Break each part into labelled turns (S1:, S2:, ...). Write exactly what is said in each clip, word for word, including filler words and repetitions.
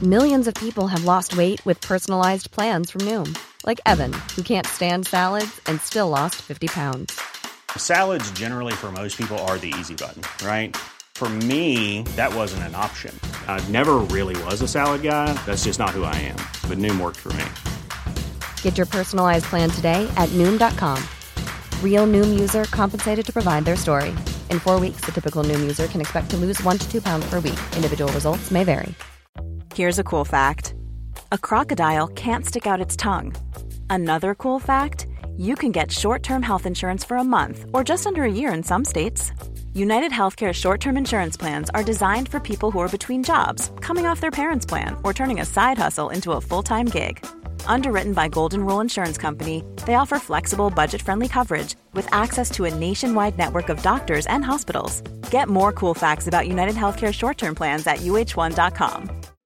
S1: Millions of people have lost weight with personalized plans from Noom. Like Evan, who can't stand salads and still lost fifty pounds.
S2: Salads generally for most people are the easy button, right? For me, that wasn't an option. I never really was a salad guy. That's just not who I am. But Noom worked for me.
S1: Get your personalized plan today at Noom dot com. Real Noom user compensated to provide their story. In four weeks, the typical Noom user can expect to lose one to two pounds per week. Individual results may vary.
S3: Here's a cool fact. A crocodile can't stick out its tongue. Another cool fact, you can get short-term health insurance for a month or just under a year in some states. United Healthcare short-term insurance plans are designed for people who are between jobs, coming off their parents' plan, or turning a side hustle into a full-time gig. Underwritten by Golden Rule Insurance Company, they offer flexible, budget-friendly coverage with access to a nationwide network of doctors and hospitals. Get more cool facts about United Healthcare short-term plans at U H one dot com.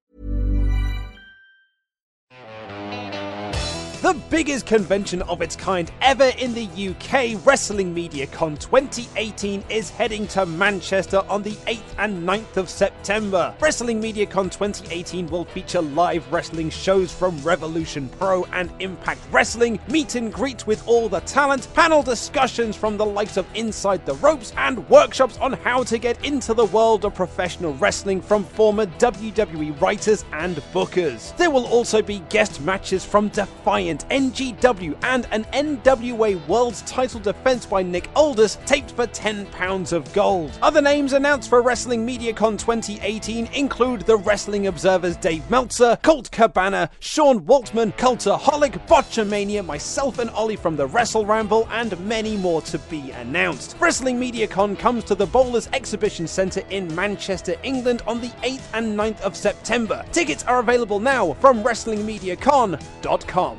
S4: The biggest convention of its kind ever in the U K, Wrestling MediaCon twenty eighteen, is heading to Manchester on the eighth and ninth of September. Wrestling MediaCon twenty eighteen will feature live wrestling shows from Revolution Pro and Impact Wrestling, meet and greet with all the talent, panel discussions from the likes of Inside the Ropes, and workshops on how to get into the world of professional wrestling from former W W E writers and bookers. There will also be guest matches from Defiant, N G W, and an N W A World's title defense by Nick Aldis, taped for ten pounds of gold. Other names announced for Wrestling MediaCon twenty eighteen include the Wrestling Observer's Dave Meltzer, Colt Cabana, Sean Waltman, Cultaholic, Botchamania, myself and Ollie from the Wrestle Ramble, and many more to be announced. Wrestling MediaCon comes to the Bowlers Exhibition Centre in Manchester, England on the eighth and ninth of September. Tickets are available now from wrestling media con dot com.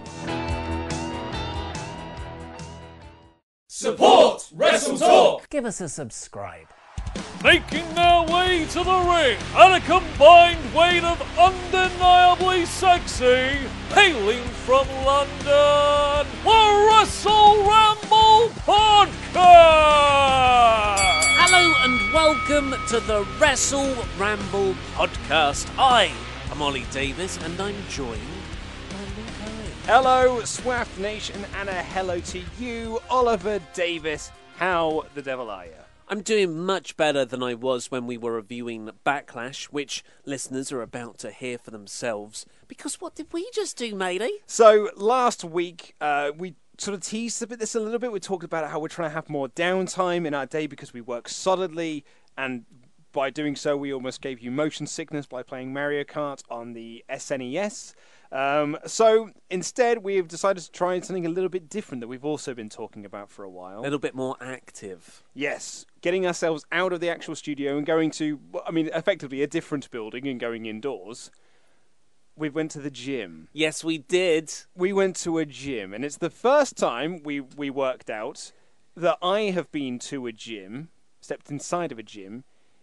S5: Support Wrestle Talk!
S6: Give us a subscribe.
S5: Making their way to the ring at a combined weight of undeniably sexy, hailing from London, the Wrestle Ramble Podcast!
S6: Hello and welcome to the Wrestle Ramble Podcast. I am Ollie Davis and I'm joined by Luke Owen.
S4: Hello, Swaff Nation, and a hello to you, Oliver Davis. How the devil are you?
S6: I'm doing much better than I was when we were reviewing Backlash, which listeners are about to hear for themselves. Because what did we just do, matey?
S4: So, last week, uh, we sort of teased a bit this a little bit. We talked about how we're trying to have more downtime in our day because we work solidly, and by doing so, we almost gave you motion sickness by playing Mario Kart on the S N E S. Um, so instead, we've decided to try something a little bit different that we've also been talking about for a while.
S6: A little bit more active.
S4: Yes, getting ourselves out of the actual studio and going to, I mean, effectively a different building and going indoors. We went to the gym.
S6: Yes, we did.
S4: We went to a gym, and it's the first time we, we worked out that I have been to a gym, stepped inside of a gym,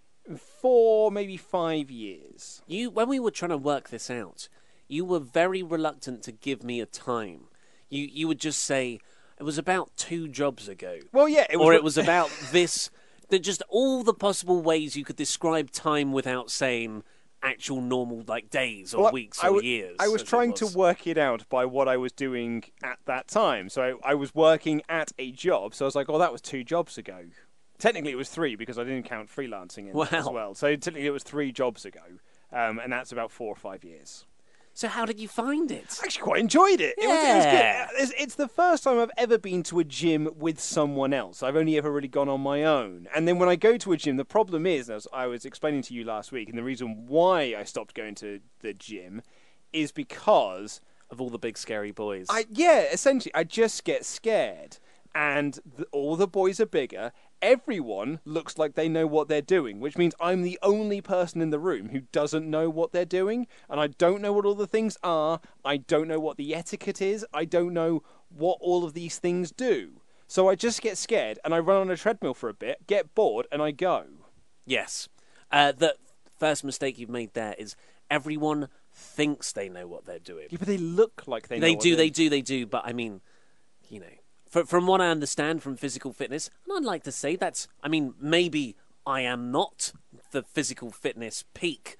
S4: for maybe five years.
S6: You, when we were trying to work this out, you were very reluctant to give me a time. You you would just say, it was about two jobs ago.
S4: Well, yeah. It was
S6: or it was about this. That just all the possible ways you could describe time without saying actual normal, like, days or
S4: well,
S6: weeks
S4: I,
S6: or
S4: I w-
S6: years.
S4: I was trying was. to work it out by what I was doing at that time. So I, I was working at a job. So I was like, oh, that was two jobs ago. Technically, it was three because I didn't count freelancing in
S6: wow.
S4: it as well. So technically, it was three jobs ago. Um, and that's about four or five years.
S6: So how did you find it?
S4: I actually quite enjoyed it.
S6: Yeah.
S4: It was, it was good. It's, it's the first time I've ever been to a gym with someone else. I've only ever really gone on my own. And then when I go to a gym, the problem is, as I was explaining to you last week, and the reason why I stopped going to the gym is because
S6: of all the big scary boys.
S4: I yeah, essentially, I just get scared. And the, all the boys are bigger. Everyone looks like they know what they're doing, which means I'm the only person in the room who doesn't know what they're doing, and I don't know what all the things are. I don't know what the etiquette is. I don't know what all of these things do. So I just get scared, and I run on a treadmill for a bit, get bored, and I go.
S6: Yes. Uh, the first mistake you've made there is everyone thinks they know what they're doing.
S4: Yeah, but they look like they know
S6: They
S4: what
S6: do,
S4: they're
S6: they do, they do, but I mean, you know... From what I understand from physical fitness, and I'd like to say that's, I mean, maybe I am not the physical fitness peak,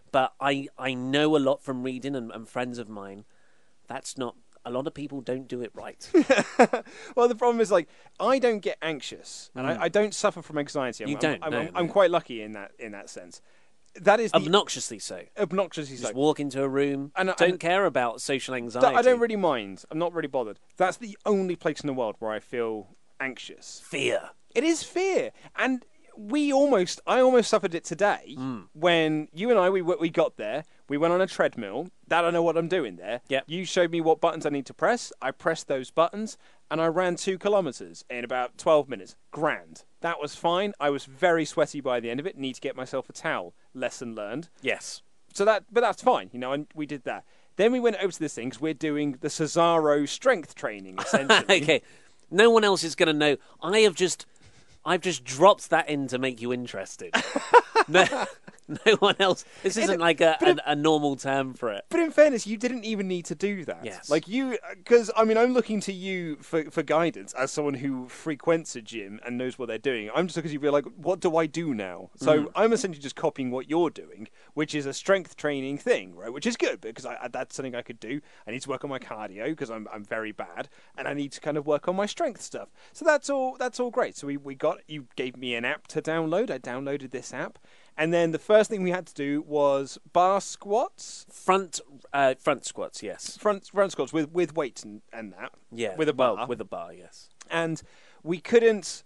S6: But I, I know a lot from reading and, and friends of mine. That's not... A lot of people don't do it right.
S4: Well, the problem is, like, I don't get anxious, and mm. I, I don't suffer from anxiety. I'm,
S6: you don't.
S4: I'm,
S6: no,
S4: I'm,
S6: no.
S4: I'm quite lucky in that in that sense. That is the,
S6: obnoxiously so.
S4: Obnoxiously
S6: Just
S4: so.
S6: walk into a room.
S4: And,
S6: don't
S4: and,
S6: care about social anxiety.
S4: I don't really mind. I'm not really bothered. That's the only place in the world where I feel anxious.
S6: Fear.
S4: It is fear, and we almost. I almost suffered it today
S6: mm.
S4: when you and I we we got there. We went on a treadmill. That I know what I'm doing there.
S6: Yep.
S4: You showed me what buttons I need to press. I pressed those buttons, and I ran two kilometres in about twelve minutes. Grand. That was fine. I was very sweaty by the end of it. Need to get myself a towel. Lesson learned.
S6: Yes.
S4: So that, but that's fine. You know, and we did that. Then we went over to this thing because we're doing the Cesaro strength training, essentially.
S6: Okay. No one else is going to know. I have just, I've just dropped that in to make you interested. No. No one else. This isn't like a, a, a normal term for it.
S4: But in fairness, you didn't even need to do that.
S6: Yes.
S4: Like you, because I mean, I'm looking to you for, for guidance as someone who frequents a gym and knows what they're doing. I'm just looking to you be like, what do I do now? So mm. I'm essentially just copying what you're doing, which is a strength training thing, right? Which is good because I, that's something I could do. I need to work on my cardio because I'm I'm very bad, and I need to kind of work on my strength stuff. So that's all. That's all great. So we, we got you gave me an app to download. I downloaded this app. And then the first thing we had to do was bar squats.
S6: Front uh, front squats, yes.
S4: Front front squats with, with weights and, and that.
S6: Yeah.
S4: With a bar.
S6: Well, with a bar, yes.
S4: And we couldn't...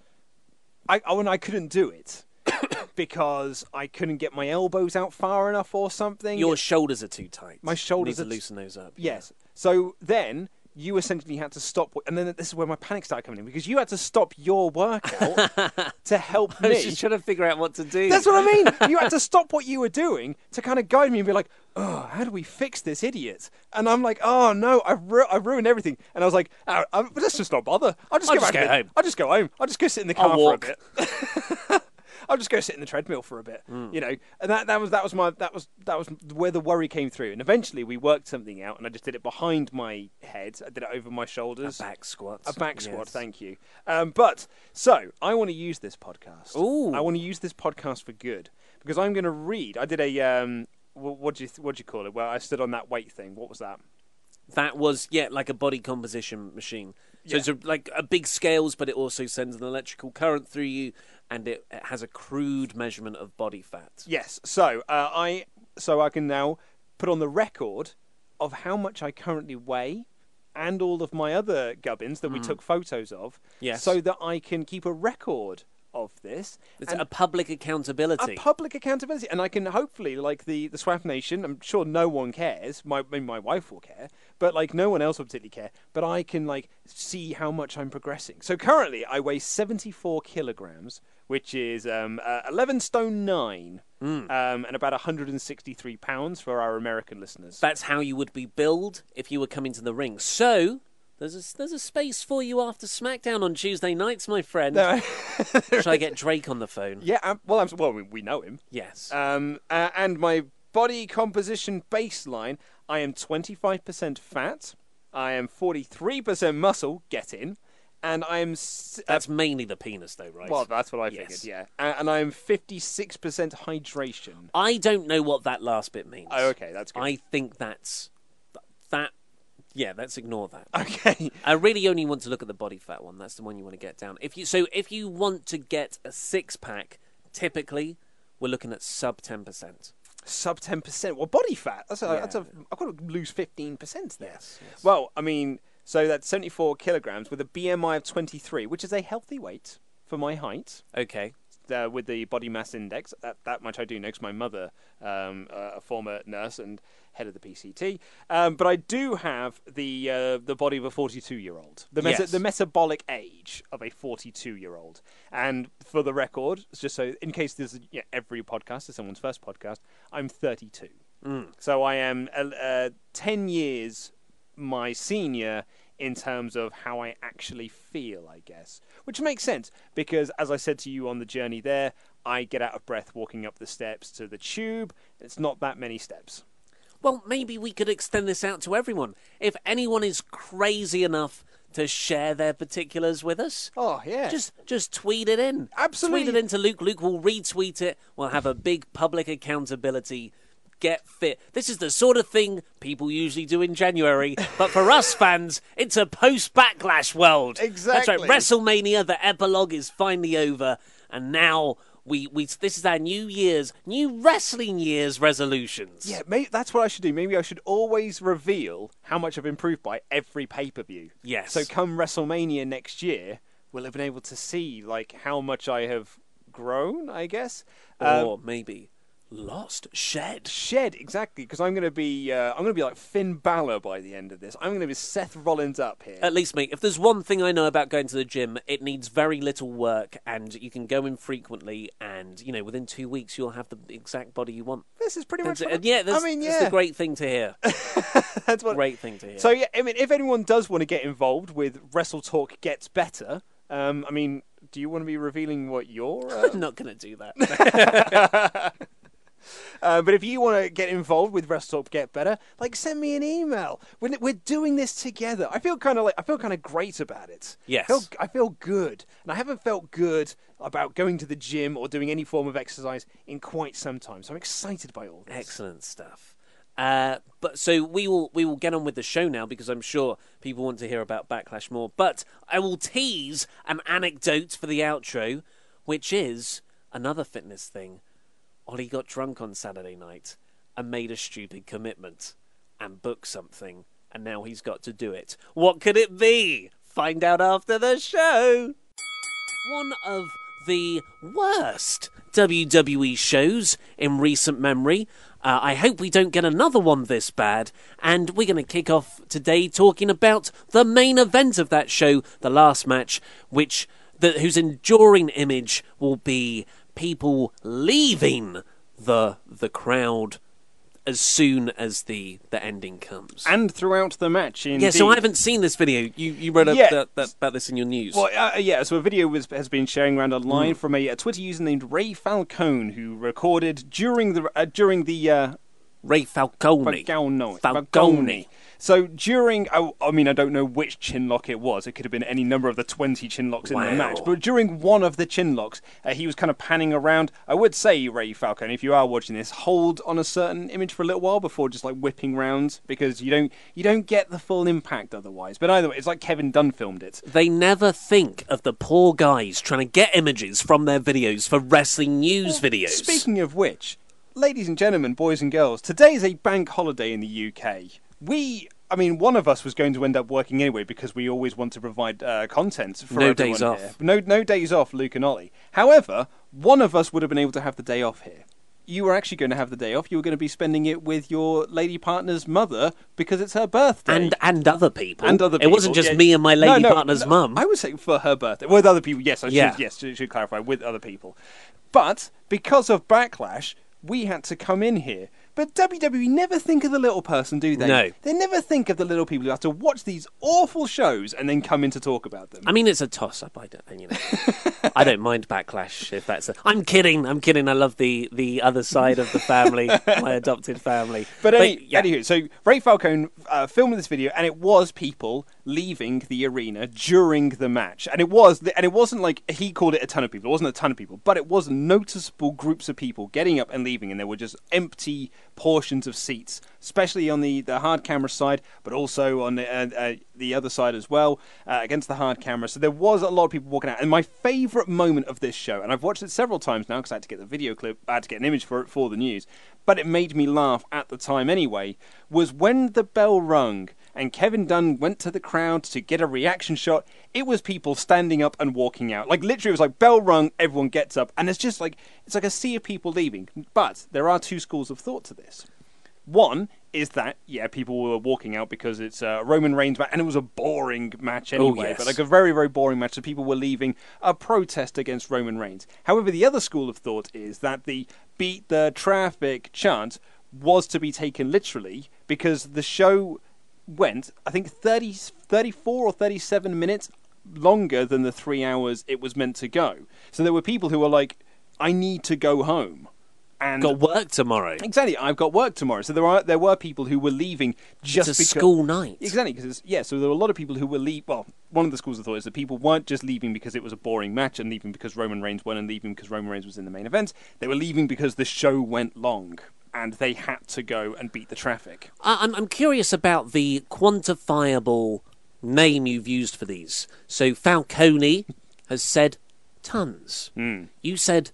S4: I, I, I couldn't do it because I couldn't get my elbows out far enough or something.
S6: Your shoulders are too tight.
S4: My shoulders
S6: you
S4: are...
S6: need to loosen those up.
S4: Yes. Yeah. So then... You essentially had to stop, and then this is where my panic started coming in, because you had to stop your workout to help me.
S6: I was just trying to figure out what to do.
S4: That's what I mean. You had to stop what you were doing to kind of guide me and be like, oh, how do we fix this idiot? And I'm like, oh, no, I've, ru- I've ruined everything. And I was like, oh, I'm, let's just not bother. I'll just
S6: I'll
S4: go
S6: just
S4: back
S6: go home.
S4: I'll just go home. I'll just go sit in the car
S6: I'll
S4: for
S6: walk.
S4: a bit. I'll just go sit in the treadmill for a bit, mm. you know. And that, that was that was my that was that was where the worry came through. And eventually we worked something out, and I just did it behind my head. I did it over my shoulders.
S6: A back squat.
S4: A back squat.
S6: Yes.
S4: Thank you. Um, but so I want to use this podcast.
S6: Ooh.
S4: I want to use this podcast for good because I'm going to read. I did a um, what do you what do you call it? Well, I stood on that weight thing. What was that?
S6: That was yeah, like a body composition machine. So
S4: yeah.
S6: it's a, like a big scales, but it also sends an electrical current through you, and it, it has a crude measurement of body fat.
S4: Yes. So uh, I so I can now put on the record of how much I currently weigh and all of my other gubbins that mm. we took photos of.
S6: Yes.
S4: So that I can keep a record of this.
S6: It's a public accountability.
S4: A public accountability. And I can hopefully, like the, the Swap Nation, I'm sure no one cares. My maybe my wife will care. But like no one else will particularly care. But I can like see how much I'm progressing. So currently I weigh seventy-four kilograms, which is um, uh, eleven stone nine. Mm. Um, and about one hundred sixty-three pounds for our American listeners.
S6: That's how you would be billed if you were coming to the ring. So... There's a, there's a space for you after SmackDown on Tuesday nights, my friend. No. Should I get Drake on the phone?
S4: Yeah, um, well, I'm, well, we, we know him.
S6: Yes.
S4: Um, uh, and my body composition baseline, I am twenty-five percent fat, I am forty-three percent muscle, get in, and I am... S-
S6: that's uh, mainly the penis, though, right?
S4: Well, that's what I figured, yes. yeah. And, and I am fifty-six percent hydration.
S6: I don't know what that last bit means.
S4: Oh, okay, that's good.
S6: I think that's... That... Yeah, let's ignore that.
S4: Okay.
S6: I really only want to look at the body fat one. That's the one you want to get down. If you so, if you want to get a six pack, typically we're looking at sub ten percent.
S4: Sub ten percent. Well, body fat. That's a.
S6: Yeah.
S4: That's a. I've got to lose fifteen percent there.
S6: Yes, yes.
S4: Well, I mean, so that's seventy-four kilograms with a B M I of twenty-three, which is a healthy weight for my height.
S6: Okay.
S4: Uh, with the body mass index, that that much I do know because my mother, um, uh, a former nurse and head of the P C T, um, but I do have the uh, the body of a forty-two-year-old, the meta-
S6: yes.
S4: the metabolic age of a forty-two-year-old. And for the record, just so in case this is yeah, every podcast is someone's first podcast, I'm thirty-two,
S6: mm.
S4: so I am uh, uh, ten years my senior in terms of how I actually feel, I guess. Which makes sense, because as I said to you on the journey there, I get out of breath walking up the steps to the tube. It's not that many steps.
S6: Well, maybe we could extend this out to everyone. If anyone is crazy enough to share their particulars with us,
S4: oh yeah,
S6: just just tweet it in.
S4: Absolutely.
S6: Tweet it into Luke. Luke will retweet it. We'll have a big public accountability get fit. This is the sort of thing people usually do in January, but for us fans, it's a post-Backlash world.
S4: Exactly.
S6: That's right. WrestleMania, the epilogue is finally over, and now we we this is our New Year's, New Wrestling Year's resolutions.
S4: Yeah, maybe that's what I should do. Maybe I should always reveal how much I've improved by every pay-per-view.
S6: Yes.
S4: So come WrestleMania next year, we'll have been able to see like how much I have grown, I guess.
S6: Or
S4: Um,
S6: maybe lost, shed.
S4: Shed, exactly, because I'm going to be uh, I'm going to be like Finn Balor by the end of this. I'm going to be Seth Rollins up here.
S6: At least, mate, if there's one thing I know about going to the gym, it needs very little work, and you can go in frequently, and, you know, within two weeks you'll have the exact body you want.
S4: This is pretty much.
S6: That's,
S4: What
S6: and yeah, that's,
S4: I mean, yeah,
S6: that's the great thing to hear.
S4: that's what.
S6: Great thing to hear.
S4: So yeah, I mean, if anyone does want to get involved with Wrestle Talk Gets Better, um, I mean, do you want to be revealing what you're? Uh...
S6: I'm not going to do that.
S4: Uh, but if you want to get involved with Wrestle Talk Get Better, like send me an email. We're, we're doing this together. I feel kind of like I feel kind of great about it.
S6: Yes.
S4: I feel, I feel good, and I haven't felt good about going to the gym or doing any form of exercise in quite some time. So I'm excited by all this.
S6: Excellent stuff. Uh, but so we will we will get on with the show now, because I'm sure people want to hear about Backlash more. But I will tease an anecdote for the outro, which is another fitness thing. Ollie got drunk on Saturday night and made a stupid commitment and booked something, and now he's got to do it. What could it be? Find out after the show. One of the worst W W E shows in recent memory. Uh, I hope we don't get another one this bad. And we're going to kick off today talking about the main event of that show, the last match, which the, whose enduring image will be people leaving the the crowd as soon as the, the ending comes.
S4: And throughout the match, indeed.
S6: Yeah, so I haven't seen this video. You you wrote
S4: Yeah.
S6: that, that, about this in your news.
S4: Well, uh, yeah, so a video was, has been sharing around online
S6: Mm.
S4: from a, a Twitter user named Ray Falcone, who recorded during the uh, during the uh,
S6: Ray Falcone.
S4: Falcone.
S6: Falcone.
S4: So during, I, I mean, I don't know which chin lock it was. It could have been any number of the twenty chin locks in
S6: Wow.
S4: the match. But during one of the chin locks, uh, he was kind of panning around. I would say, Ray Falcone, if you are watching this, hold on a certain image for a little while before just like whipping round, because you don't you don't get the full impact otherwise. But either way, it's like Kevin Dunn filmed it.
S6: They never think of the poor guys trying to get images from their videos for wrestling news videos.
S4: Speaking of which, ladies and gentlemen, boys and girls, today is a bank holiday in the U K. We, I mean, one of us was going to end up working anyway because we always want to provide uh, content for
S6: No
S4: everyone
S6: days
S4: here.
S6: off.
S4: No, no days off, Luke and Ollie. However, one of us would have been able to have the day off here. You were actually going to have the day off. You were going to be spending it with your lady partner's mother because it's her birthday.
S6: And and other people.
S4: And other
S6: It
S4: people,
S6: wasn't just
S4: yeah.
S6: me and my lady
S4: No, no,
S6: partner's
S4: no,
S6: mum.
S4: I would say for her birthday. With other people, yes, I
S6: Yeah.
S4: should, yes, should, should clarify, with other people. But because of Backlash, we had to come in here. But W W E never think of the little person, do they?
S6: No.
S4: They never think of the little people who have to watch these awful shows and then come in to talk about them.
S6: I mean, it's a toss-up. I don't, you know, I don't mind Backlash if that's. A, I'm kidding. I'm kidding. I love the, the other side of the family, my adopted family.
S4: But, any,
S6: yeah.
S4: anywho, so Ray Falcone uh, filmed this video, and it was people leaving the arena during the match, and it was, and it wasn't like he called it a ton of people. It wasn't a ton of people, but it was noticeable groups of people getting up and leaving, and there were just empty portions of seats, especially on the, the hard camera side, but also on the, uh, uh, the other side as well, uh, against the hard camera. So there was a lot of people walking out. And my favourite moment of this show, and I've watched it several times now because I had to get the video clip, I had to get an image for it for the news, but it made me laugh at the time anyway, was when the bell rung and Kevin Dunn went to the crowd to get a reaction shot. It was people standing up and walking out. Like, literally, it was like, bell rung, everyone gets up, and it's just like, it's like a sea of people leaving. But there are two schools of thought to this. One is that, yeah, people were walking out because it's a Roman Reigns match, and it was a boring match anyway,
S6: yes.
S4: but like a very, very boring match, so people were leaving a protest against Roman Reigns. However, the other school of thought is that the beat the traffic chant was to be taken literally, because the show went, I think, thirty, thirty-four or thirty-seven minutes longer than the three hours it was meant to go. So there were people who were like, I need to go home. And
S6: Got work tomorrow.
S4: Exactly, I've got work tomorrow. So there are there were people who were leaving just
S6: It's a
S4: because
S6: school night.
S4: Exactly, because yeah, so there were a lot of people who were leave. Well, one of the schools of thought is that people weren't just leaving because it was a boring match and leaving because Roman Reigns won and leaving because Roman Reigns was in the main event. They were leaving because the show went long. and they had to go and beat the traffic.
S6: I- I'm, I'm curious about the quantifiable name you've used for these. So Falcone has said tons.
S4: Mm.
S6: You said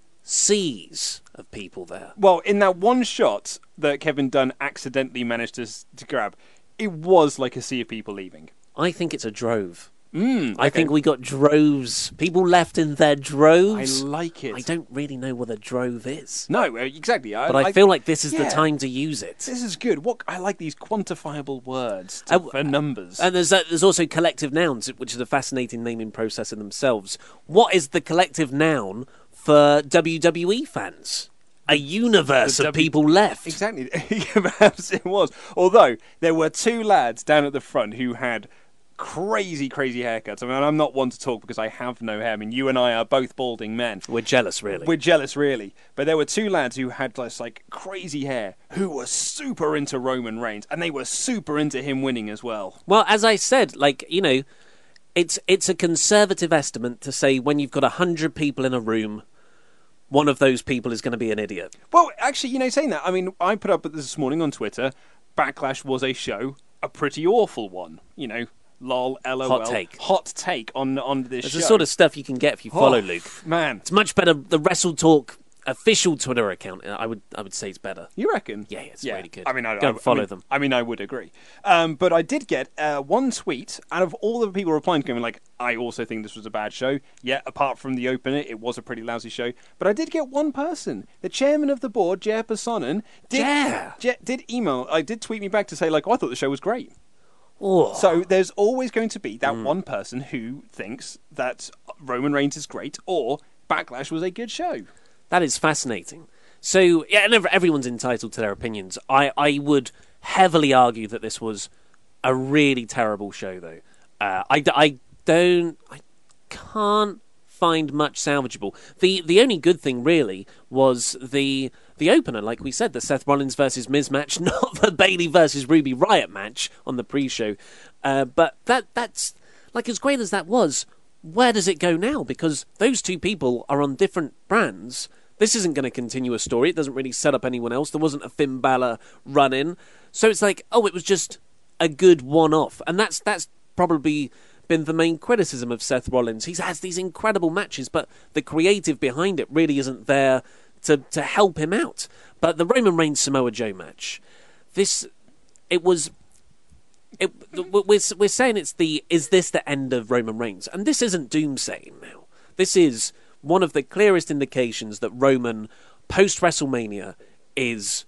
S6: seas of people there.
S4: Well, in that one shot that Kevin Dunn accidentally managed to, to grab, it was like a sea of people leaving.
S6: I think it's a drove.
S4: Mm,
S6: I
S4: okay.
S6: think we got droves. People left in their droves.
S4: I like it.
S6: I don't really know what a drove is.
S4: No, uh, exactly. I,
S6: But I,
S4: I
S6: feel like this is
S4: yeah.
S6: the time to use it.
S4: This is good. What I like these quantifiable words to,
S6: Uh,
S4: for numbers.
S6: And there's uh, there's also collective nouns, which is a fascinating naming process in themselves. What is the collective noun for W W E fans? A universe
S4: The
S6: of
S4: W-
S6: people left.
S4: Exactly. Perhaps it was. Although there were two lads down at the front who had crazy, crazy haircuts. I mean, I'm not one to talk because I have no hair. I mean, you and I are both balding men.
S6: We're jealous, really.
S4: We're jealous, really. But there were two lads who had this, like, crazy hair who were super into Roman Reigns, and they were super into him winning as well.
S6: Well, as I said, like, you know, it's it's a conservative estimate to say when you've got a hundred people in a room, one of those people is going to be an idiot.
S4: Well, actually, you know, saying that, I mean, I put up this morning on Twitter, Backlash was a show, a pretty awful one. You know, lol, lol.
S6: Hot take.
S4: Hot take on, on this
S6: It's
S4: show.
S6: the sort of stuff you can get if you follow
S4: Oh,
S6: Luke.
S4: Man.
S6: It's much better. The Wrestle Talk official Twitter account, I would I would say it's better.
S4: You reckon?
S6: Yeah, it's really good.
S4: I mean, I,
S6: Go
S4: I,
S6: and follow
S4: I mean,
S6: them.
S4: I mean, I would agree. Um, but I did get uh, one tweet out of all the people replying, going like, "I also think this was a bad show." Yeah, apart from the opener, it was a pretty lousy show. But I did get one person, the chairman of the board, Jer Personen, did
S6: Jer!
S4: Jer, did email, I did tweet me back to say like, oh, "I thought the show was great."
S6: Oh.
S4: So there's always going to be that one person who thinks that Roman Reigns is great or Backlash was a good show.
S6: That is fascinating. So, yeah, and ev- everyone's entitled to their opinions. I, I would heavily argue that this was a really terrible show, though. Uh, I, d- I don't... I can't find much salvageable. The the only good thing, really, was the the opener, like we said, the Seth Rollins versus Miz match, not the Bayley versus Ruby Riott match on the pre-show. Uh, but that that's... Like, as great as that was, where does it go now? Because those two people are on different brands. This isn't going to continue a story. It doesn't really set up anyone else. There wasn't a Finn Balor run-in. So it's like, oh, it was just a good one-off. And that's that's probably been the main criticism of Seth Rollins. He has these incredible matches, but the creative behind it really isn't there to, to help him out. But the Roman Reigns Samoa Joe match, this, it was... It, we're, we're saying it's the, is this the end of Roman Reigns? And this isn't doomsaying now. This is one of the clearest indications that Roman, post-WrestleMania, is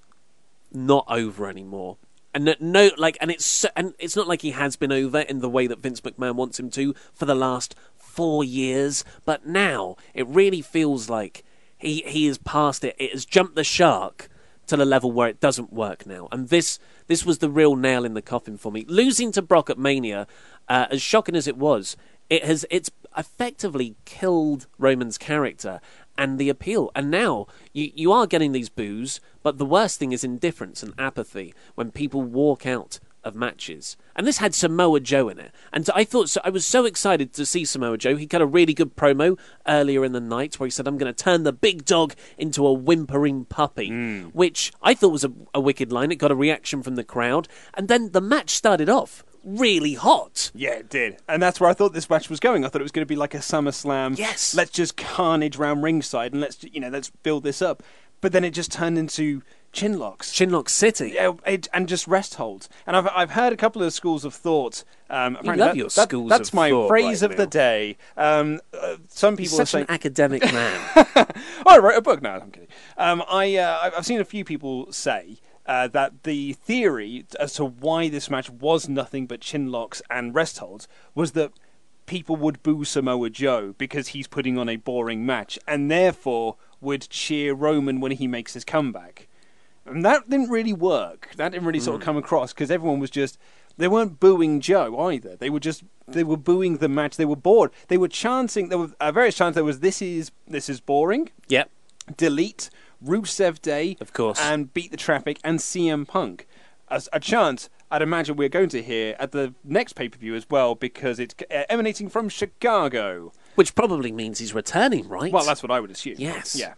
S6: not over anymore. And that no, like, and it's so, and it's not like he has been over in the way that Vince McMahon wants him to for the last four years. But now it really feels like he he is past it. It has jumped the shark to the level where it doesn't work now. And this this was the real nail in the coffin for me. Losing to Brock at Mania, uh, as shocking as it was, it has it's effectively killed Roman's character and the appeal. And now you you are getting these boos, but the worst thing is indifference and apathy when people walk out of matches. And this had Samoa Joe in it. And I thought so, I was so excited to see Samoa Joe. He got a really good promo earlier in the night where he said, "I'm going to turn the big dog into a whimpering puppy," mm. which I thought was a, a wicked line. It got a reaction from the crowd. And then the match started off really hot.
S4: Yeah, it did. And that's where I thought this match was going. I thought it was going to be like a SummerSlam.
S6: Yes.
S4: Let's just carnage round ringside and let's, you know, let's build this up. But then it just turned into chinlocks.
S6: Chinlock City.
S4: Yeah, it, and just rest holds. And I've I've heard a couple of schools of thought. Um,
S6: You love
S4: that,
S6: your
S4: that,
S6: schools
S4: That's
S6: of
S4: my
S6: thought
S4: phrase
S6: right
S4: of the
S6: now.
S4: day. Um, uh, some people
S6: He's
S4: are
S6: such
S4: saying,
S6: an academic man.
S4: oh, I wrote a book. No, I'm kidding. Um, I uh, I've seen a few people say uh, that the theory as to why this match was nothing but chinlocks and rest holds was that people would boo Samoa Joe because he's putting on a boring match, and therefore would cheer Roman when he makes his comeback. And that didn't really work. That didn't really sort of come across because everyone was just, they weren't booing Joe either. They were just, they were booing the match. They were bored. They were chanting, there were uh, various chants. There was, this is, this is boring.
S6: Yep.
S4: Delete, Rusev Day,
S6: Of course.
S4: and Beat the Traffic, and C M Punk. As a chant I'd imagine we're going to hear at the next pay-per-view as well, because it's uh, emanating from Chicago.
S6: Which probably means he's returning, right?
S4: Well, that's what I would assume.
S6: Yes.
S4: Yeah.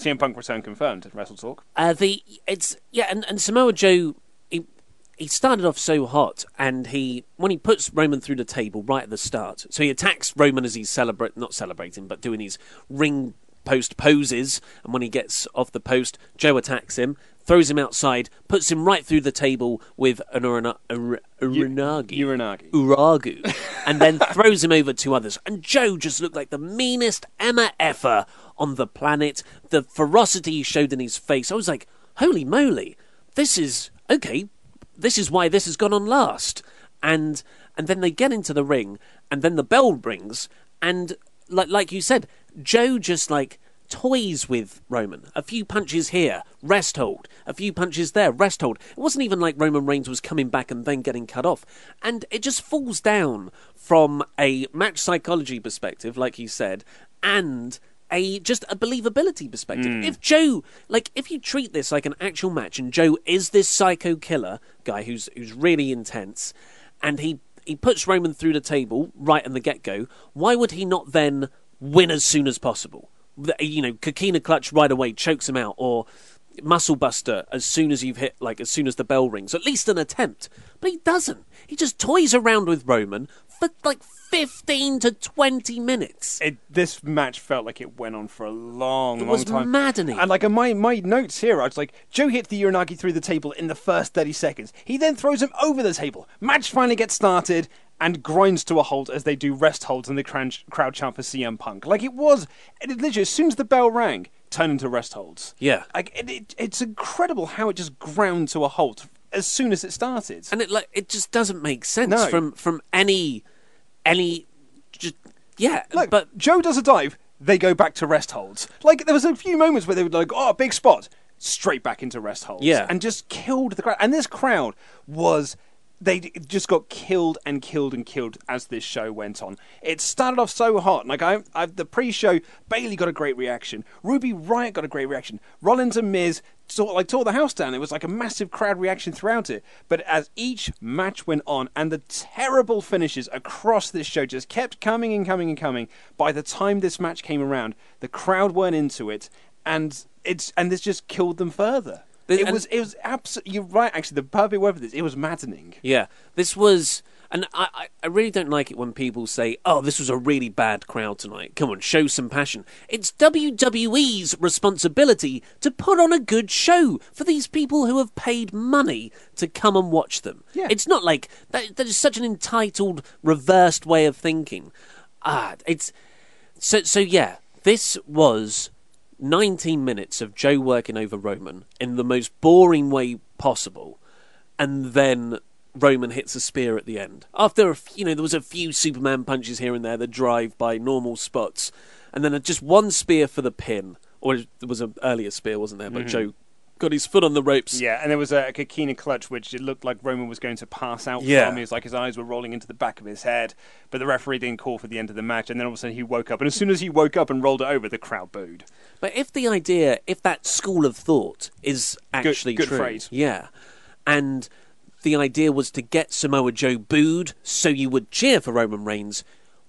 S4: C M Punk return confirmed at Wrestle Talk.
S6: Uh, the it's yeah, and, and Samoa Joe, he he started off so hot, and he when he puts Roman through the table right at the start, so he attacks Roman as he's celebrate not celebrating, but doing his ring post poses, and when he gets off the post, Joe attacks him, throws him outside, puts him right through the table with an urana, ur, uranagi,
S4: Uranagi.
S6: uragu, and then throws him over to others. And Joe just looked like the meanest Emma effer on the planet. The ferocity he showed in his face, I was like, holy moly, this is, okay, this is why this has gone on last. And and then they get into the ring, and then the bell rings, and like like you said, Joe just like toys with Roman. A few punches here, rest hold. A few punches there, rest hold. It wasn't even like Roman Reigns was coming back and then getting cut off. And it just falls down from a match psychology perspective, like you said, and a just a believability perspective. Mm. If Joe, like, if you treat this like an actual match, and Joe is this psycho killer guy who's who's really intense, and he he puts Roman through the table right in the get-go, why would he not then win as soon as possible? You know, Coquina clutch right away, chokes him out, or muscle buster as soon as you've hit, like as soon as the bell rings. At least an attempt. But he doesn't. He just toys around with Roman for like fifteen to twenty minutes.
S4: It, this match felt like it went on for a long,
S6: it
S4: long
S6: was
S4: time.
S6: maddening.
S4: And like in my, my notes here, I was like, Joe hit the Uranagi through the table in the first thirty seconds. He then throws him over the table. Match finally gets started and grinds to a halt as they do rest holds and the crowd, crowd chant for C M Punk. Like it was, it literally, as soon as the bell rang, turned into rest holds.
S6: Yeah.
S4: Like it, it, it's incredible how it just ground to a halt as soon as it started.
S6: And it like it just doesn't make sense
S4: No.
S6: from from any any just yeah.
S4: Look,
S6: but
S4: Joe does a dive, they go back to rest holds. Like there was a few moments where they would like, oh, big spot, straight back into rest holds.
S6: Yeah.
S4: And just killed the crowd. And this crowd was, they just got killed and killed and killed as this show went on. It started off so hot. Like I, I the pre-show, Bayley got a great reaction. Ruby Riott got a great reaction. Rollins and Miz sort like tore the house down. It was like a massive crowd reaction throughout it. But as each match went on, and the terrible finishes across this show just kept coming and coming and coming, by the time this match came around, the crowd weren't into it, and it's and this just killed them further. It
S6: And-
S4: was, it was absolutely, you're right, actually, the perfect word for this, it was maddening.
S6: yeah, this was, and I, I I really don't like it when people say, oh, this was a really bad crowd tonight. Come on, show some passion. It's W W E's responsibility to put on a good show for these people who have paid money to come and watch them.
S4: Yeah.
S6: It's not like, that, that is such an entitled, reversed way of thinking. Ah, it's, so, so yeah, this was nineteen minutes of Joe working over Roman in the most boring way possible, and then Roman hits a spear at the end. After, a f- you know, there was a few Superman punches here and there, the drive by normal spots, and then just one spear for the pin. Or there was an earlier spear, wasn't there? But
S4: Mm-hmm.
S6: Joe got his foot on the ropes.
S4: Yeah, and there was a Coquina clutch, which it looked like Roman was going to pass out
S6: Yeah.
S4: from. It was like his eyes were rolling into the back of his head, but the referee didn't call for the end of the match, and then all of a sudden he woke up, and as soon as he woke up and rolled it over, the crowd booed.
S6: But if the idea, if that school of thought is actually
S4: good
S6: true,
S4: phrase.
S6: yeah, and the idea was to get Samoa Joe booed so you would cheer for Roman Reigns,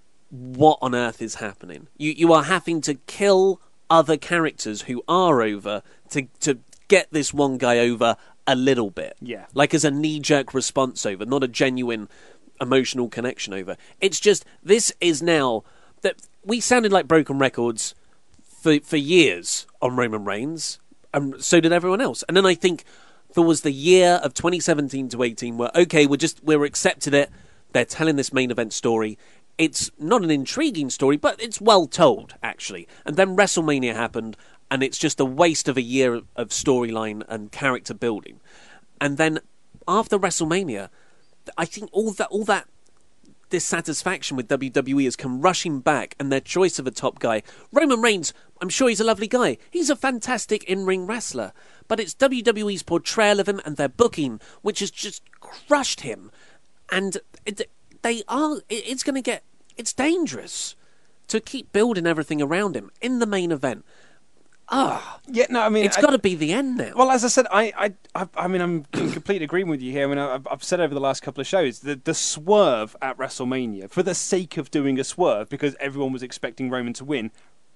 S6: what on earth is happening? You you are having to kill other characters who are over to to get this one guy over a little bit.
S4: Yeah.
S6: Like as a knee-jerk response over, not a genuine emotional connection over. It's just, this is now, that we sounded like broken records for for years on Roman Reigns, and so did everyone else. And then I think there was the year of twenty seventeen to eighteen where, okay, we're just, we're accepted it, they're telling this main event story. It's not an intriguing story, but it's well told, actually. And then WrestleMania happened, and it's just a waste of a year of storyline and character building. And then after WrestleMania, I think all that all that dissatisfaction with W W E has come rushing back, and their choice of a top guy. Roman Reigns, I'm sure he's a lovely guy. He's a fantastic in-ring wrestler. But it's W W E's portrayal of him and their booking, which has just crushed him. And it, they are, it, it's going to get, it's dangerous to keep building everything around him in the main event. Ah,
S4: Yeah, no, I mean,
S6: it's
S4: I-
S6: got to be the end now.
S4: Well, as I said, I, I, I, I mean, I'm in complete agreement with you here. I mean, I've, I've said over the last couple of shows, the, the swerve at WrestleMania, for the sake of doing a swerve, because everyone was expecting Roman to win,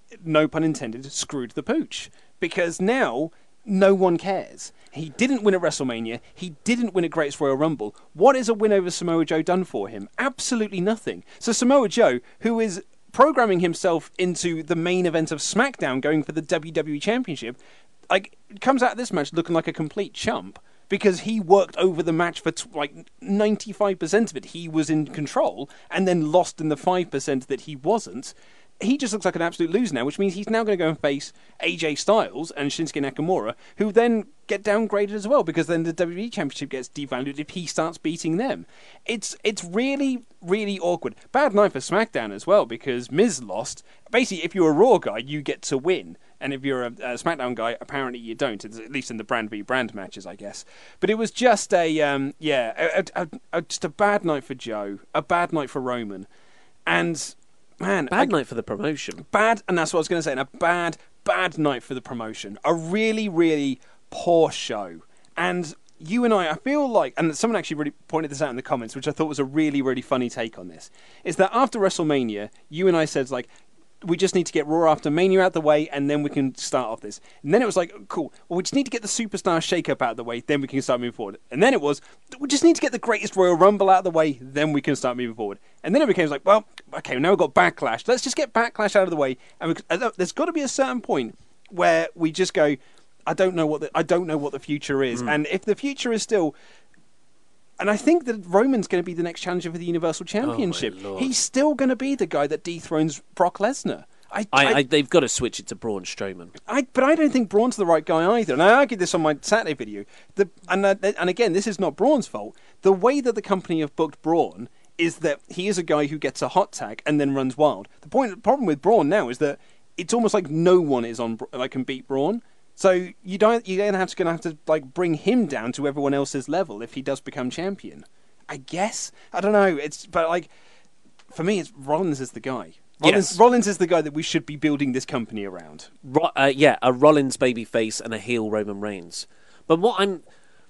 S4: no pun intended, screwed the pooch. Because now, no one cares. He didn't win at WrestleMania. He didn't win at Greatest Royal Rumble. What has a win over Samoa Joe done for him? Absolutely nothing. So Samoa Joe, who is programming himself into the main event of SmackDown, going for the W W E Championship, like comes out of this match looking like a complete chump because he worked over the match for t- like ninety-five percent of it. He was in control and then lost in the five percent that he wasn't. He just looks like an absolute loser now, which means he's now going to go and face A J Styles and Shinsuke Nakamura, who then get downgraded as well, because then the W W E Championship gets devalued if he starts beating them. It's it's really, really awkward. Bad night for SmackDown as well, because Miz lost. Basically, if you're a Raw guy, you get to win. And if you're a, a SmackDown guy, apparently you don't, at least in the brand v brand matches, I guess. But it was just a, um, yeah, a, a, a, just a bad night for Joe, a bad night for Roman. And... Man,
S6: bad
S4: I,
S6: night for the promotion.
S4: Bad, and that's what I was going to say. And a bad, bad night for the promotion. A really, really poor show. And you and I, I feel like, and someone actually really pointed this out in the comments, which I thought was a really, really funny take on this, is that after WrestleMania, you and I said, like, we just need to get Raw after Mania out the way, and then we can start off this. And then it was like, cool, well, we just need to get the Superstar Shake-Up out of the way, then we can start moving forward. And then it was, we just need to get the Greatest Royal Rumble out of the way, then we can start moving forward. And then it became like, well, okay, now we've got Backlash. Let's just get Backlash out of the way. And we, there's got to be a certain point where we just go, I don't know what the, I don't know what the future is. Mm. And if the future is still... And I think that Roman's going to be the next challenger for the Universal Championship.
S6: Oh,
S4: he's still going to be the guy that dethrones Brock Lesnar. I,
S6: I,
S4: I,
S6: I, they've got to switch it to Braun Strowman.
S4: I, but I don't think Braun's the right guy either. And I argued this on my Saturday video. The, and, uh, and again, this is not Braun's fault. The way that the company have booked Braun is that he is a guy who gets a hot tag and then runs wild. The point, the problem with Braun now is that it's almost like no one is on like can beat Braun. So you don't, you're gonna have to, gonna have to like bring him down to everyone else's level if he does become champion. I guess I don't know. It's but like for me, it's Rollins is the guy. Rollins,
S6: yes.
S4: Rollins is the guy that we should be building this company around.
S6: Ro- uh, yeah, a Rollins babyface and a heel Roman Reigns. But what I'm,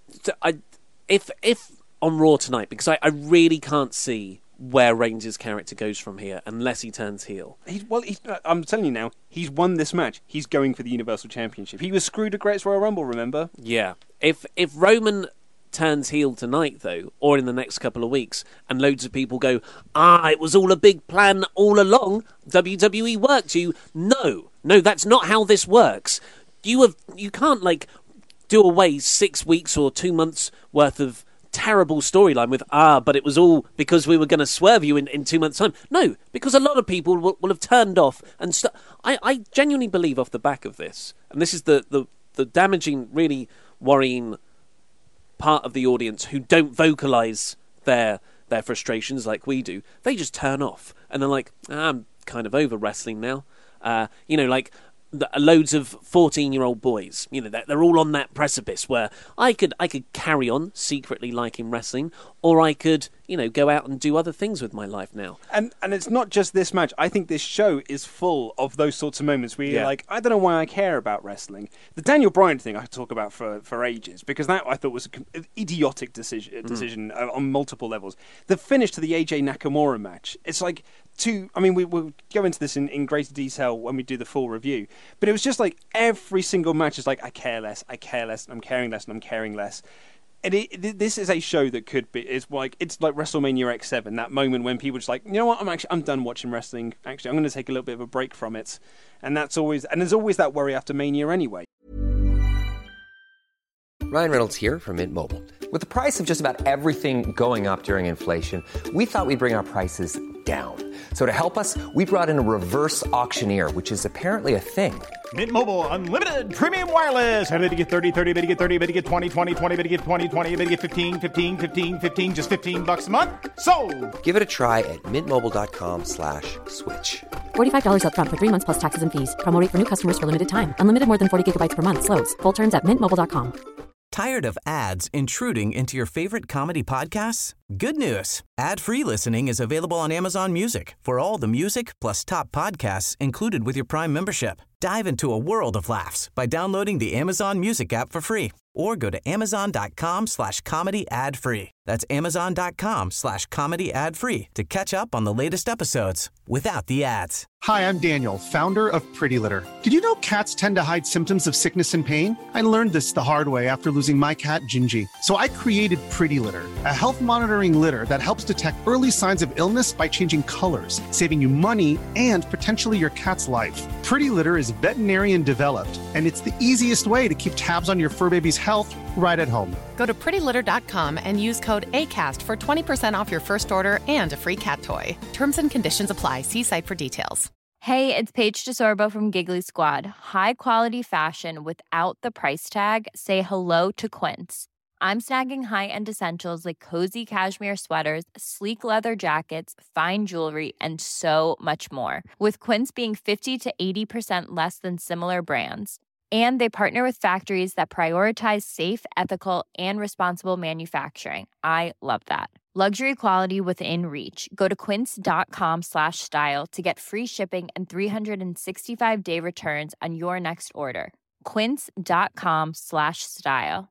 S6: I, if if on Raw tonight, because I, I really can't see where Reigns' character goes from here unless he turns heel.
S4: He's, well, he's, I'm telling you now, he's won this match. He's going for the Universal Championship. He was screwed at Greatest Royal Rumble, remember?
S6: Yeah. If if Roman turns heel tonight, though, or in the next couple of weeks, and loads of people go, ah, it was all a big plan all along, W W E worked you. No, no, that's not how this works. You have, you can't, like, do away six weeks or two months worth of terrible storyline with, ah, but it was all because we were going to swerve you in, in two months' time. No, because a lot of people will, will have turned off. And st- I, I genuinely believe off the back of this, and this is the, the, the damaging, really worrying part of the audience who don't vocalise their their frustrations like we do. They just turn off. And they're like, ah, I'm kind of over wrestling now. Uh, you know, like... The, loads of fourteen-year-old boys, you know, they're, they're all on that precipice where I could I could carry on secretly liking wrestling, or I could, you know, go out and do other things with my life now.
S4: And and it's not just this match. I think this show is full of those sorts of moments where you're
S6: Yeah.
S4: like, I don't know why I care about wrestling. The Daniel Bryan thing I could talk about for, for ages, because that I thought was an idiotic decision, decision mm. on multiple levels. The finish to the A J Nakamura match, it's like... To, I mean, we, we'll go into this in, in greater detail when we do the full review, but it was just like every single match is like, I care less, I care less, and I'm caring less, and I'm caring less. And it, it, this is a show that could be, it's like, it's like WrestleMania X seven, that moment when people just like, you know what, I'm actually, I'm done watching wrestling. Actually, I'm going to take a little bit of a break from it. And that's always, and there's always that worry after Mania anyway.
S7: Ryan Reynolds here from Mint Mobile. With the price of just about everything going up during inflation, we thought we'd bring our prices down. So to help us, we brought in a reverse auctioneer, which is apparently a thing.
S8: Mint Mobile Unlimited Premium Wireless. How to get thirty, thirty, how to get thirty, how to get twenty, twenty, twenty, how to get twenty, twenty, how to get fifteen, fifteen, fifteen, fifteen, just fifteen bucks a month? Sold!
S7: Give it a try at mintmobile.com slash switch.
S9: forty-five dollars up front for three months plus taxes and fees. Promo rate for new customers for limited time. Unlimited more than forty gigabytes per month. Slows full terms at mint mobile dot com.
S10: Tired of ads intruding into your favorite comedy podcasts? Good news. Ad-free listening is available on Amazon Music for all the music plus top podcasts included with your Prime membership. Dive into a world of laughs by downloading the Amazon Music app for free or go to amazon.com slash comedy ad free. That's amazon.com slash comedy ad free to catch up on the latest episodes without the ads.
S11: Hi, I'm Daniel, founder of Pretty Litter. Did you know cats tend to hide symptoms of sickness and pain? I learned this the hard way after losing my cat, Gingy. So I created Pretty Litter, a health monitoring litter that helps detect early signs of illness by changing colors, saving you money and potentially your cat's life. Pretty Litter is veterinarian developed, and it's the easiest way to keep tabs on your fur baby's health right at home.
S12: Go to pretty litter dot com and use code ACAST for twenty percent off your first order and a free cat toy. Terms and conditions apply. See site for details.
S13: Hey, it's Paige DeSorbo from Giggly Squad. High quality fashion without the price tag. Say hello to Quince. I'm snagging high-end essentials like cozy cashmere sweaters, sleek leather jackets, fine jewelry, and so much more. With Quince being fifty to eighty percent less than similar brands. And they partner with factories that prioritize safe, ethical, and responsible manufacturing. I love that. Luxury quality within reach. Go to quince.com slash style to get free shipping and three sixty-five day returns on your next order. Quince.com slash style.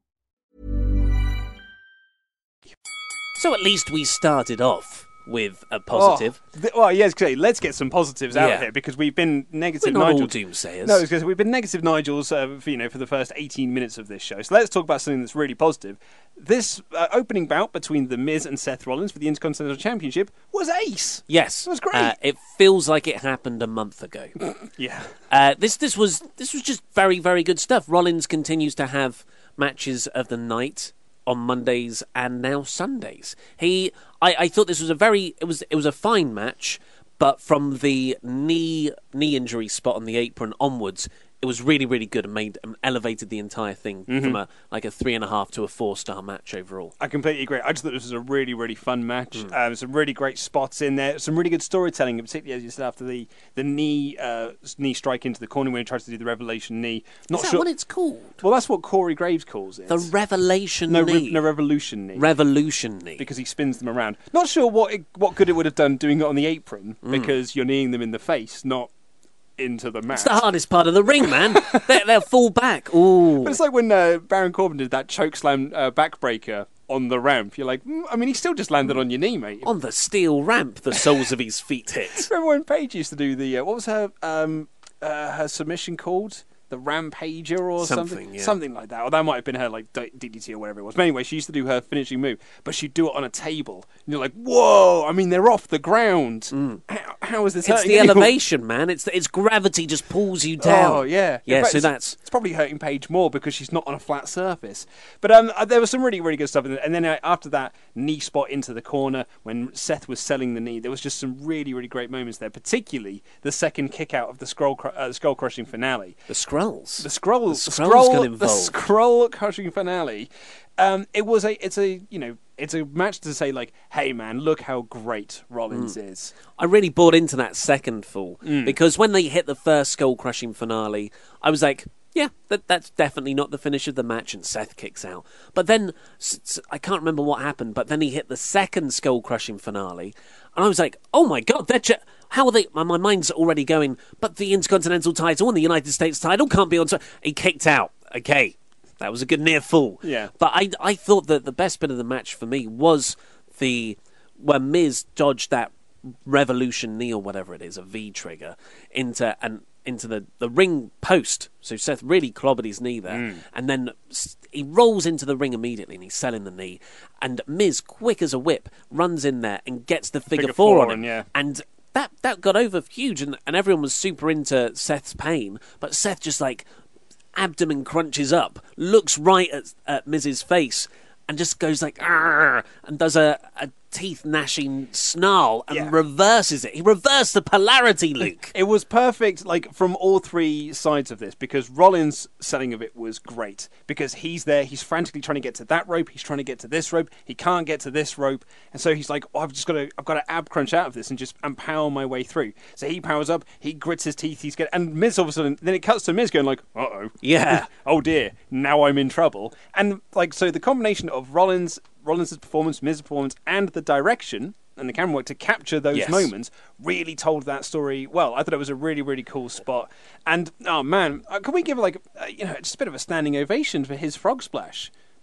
S6: So at least we started off with a positive.
S4: Oh, th- well, yes, okay, let's get some positives out
S6: Yeah.
S4: of here because we've been negative
S6: We're not all
S4: Nigels.
S6: doomsayers.
S4: No, because we've been negative Nigels, uh, for, you know, for the first eighteen minutes of this show. So let's talk about something that's really positive. This uh, opening bout between The Miz and Seth Rollins for the Intercontinental Championship was ace.
S6: Yes,
S4: It was great.
S6: Uh, it feels like it happened a month ago.
S4: Yeah.
S6: Uh, this this was this was just very very good stuff. Rollins continues to have matches of the night on Mondays and now Sundays. He, I, I thought this was a very, it was it was a fine match, but from the knee knee injury spot on the apron onwards, it was really really good and made and elevated the entire thing
S4: Mm-hmm.
S6: from a like a three and a half to a four star match overall.
S4: I completely agree. I just thought this was a really, really fun match.
S6: Mm.
S4: Um, some really great spots in there. Some really good storytelling, particularly as you said after the the knee uh, knee strike into the corner when he tries to do the revelation knee. Not
S6: Is that
S4: sure
S6: what it's called?
S4: Well, that's what Corey Graves calls it.
S6: The revelation
S4: no,
S6: knee.
S4: Re- no revolution knee.
S6: Revolution knee.
S4: Because he spins them around. Not sure what it, what good it would have done doing it on the apron
S6: Mm.
S4: because you're kneeing them in the face, not into the match.
S6: It's the hardest part of the ring, man. they, they'll fall back. Ooh.
S4: But it's like when uh, Baron Corbin did that chokeslam uh, backbreaker on the ramp. You're like, mm, I mean, he still just landed on your knee, mate.
S6: On the steel ramp, the soles of his feet hit.
S4: Remember when Paige used to do the uh, what was her um, uh, her submission called? The Rampager or something,
S6: Something, yeah.
S4: something like that. Or that might have been her like D D T or whatever it was. But anyway, she used to do her finishing move, but she'd do it on a table. And you're like, whoa! I mean, they're off the ground. How, how is this?
S6: It's
S4: hurting
S6: the
S4: anyone?
S6: elevation, man. It's it's gravity just pulls you down.
S4: Oh yeah,
S6: yeah.
S4: In fact,
S6: So
S4: it's,
S6: that's
S4: it's probably hurting Paige more because she's not on a flat surface. But um, uh, there was some really really good stuff in there. And then uh, after that knee spot into the corner when Seth was selling the knee, there was just some really really great moments there. Particularly the second kick out of the scroll cr- uh, skull crushing finale.
S6: the scrolls.
S4: The scroll,
S6: The
S4: the
S6: scrolls
S4: scroll,
S6: got
S4: the
S6: involved.
S4: scroll crushing finale. Um, it was a, it's a, you know, it's a match to say like, hey man, look how great Rollins
S6: Mm.
S4: is.
S6: I really bought into that second fall
S4: Mm.
S6: because when they hit the first skull crushing finale, I was like, yeah, that that's definitely not the finish of the match, and Seth kicks out. But then s- s- I can't remember what happened. But then he hit the second skull crushing finale, and I was like, oh my god, they're ju- how are they? My, my mind's already going. But the Intercontinental title and the United States title can't be on. T-. He kicked out. Okay, that was a good near fall.
S4: Yeah.
S6: But I I thought that the best bit of the match for me was the where Miz dodged that revolution knee or whatever it is, a V trigger, into an into the, the ring post. So Seth really clobbered his knee there.
S4: Mm.
S6: And then s- he rolls into the ring immediately and he's selling the knee. And Miz, quick as a whip, runs in there and gets the figure,
S4: Figure
S6: four,
S4: four
S6: on him.
S4: on, yeah.
S6: And that, that got over huge and, and everyone was super into Seth's pain. But Seth just like abdomen crunches up, looks right at, at Miz's face and just goes like, "Arr," and does a, a teeth gnashing snarl and
S4: Yeah.
S6: reverses it. He reversed the polarity, Luke.
S4: It was perfect, like, from all three sides of this, because Rollins' selling of it was great. Because he's there, he's frantically trying to get to that rope, he's trying to get to this rope, he can't get to this rope, and so he's like, oh, I've just got to, I've got to ab crunch out of this and just and power my way through. So he powers up, he grits his teeth, he's get, and Miz all of a sudden, then it cuts to Miz going like, uh oh,
S6: Yeah.
S4: oh dear, now I'm in trouble. And like, so the combination of Rollins, Rollins' performance, Miz's performance, and the direction and the camera work to capture those
S6: Yes.
S4: moments really told that story well. I thought it was a really, really cool spot. And, oh man, uh, can we give like, uh, you know, just a bit of a standing ovation for his frog splash?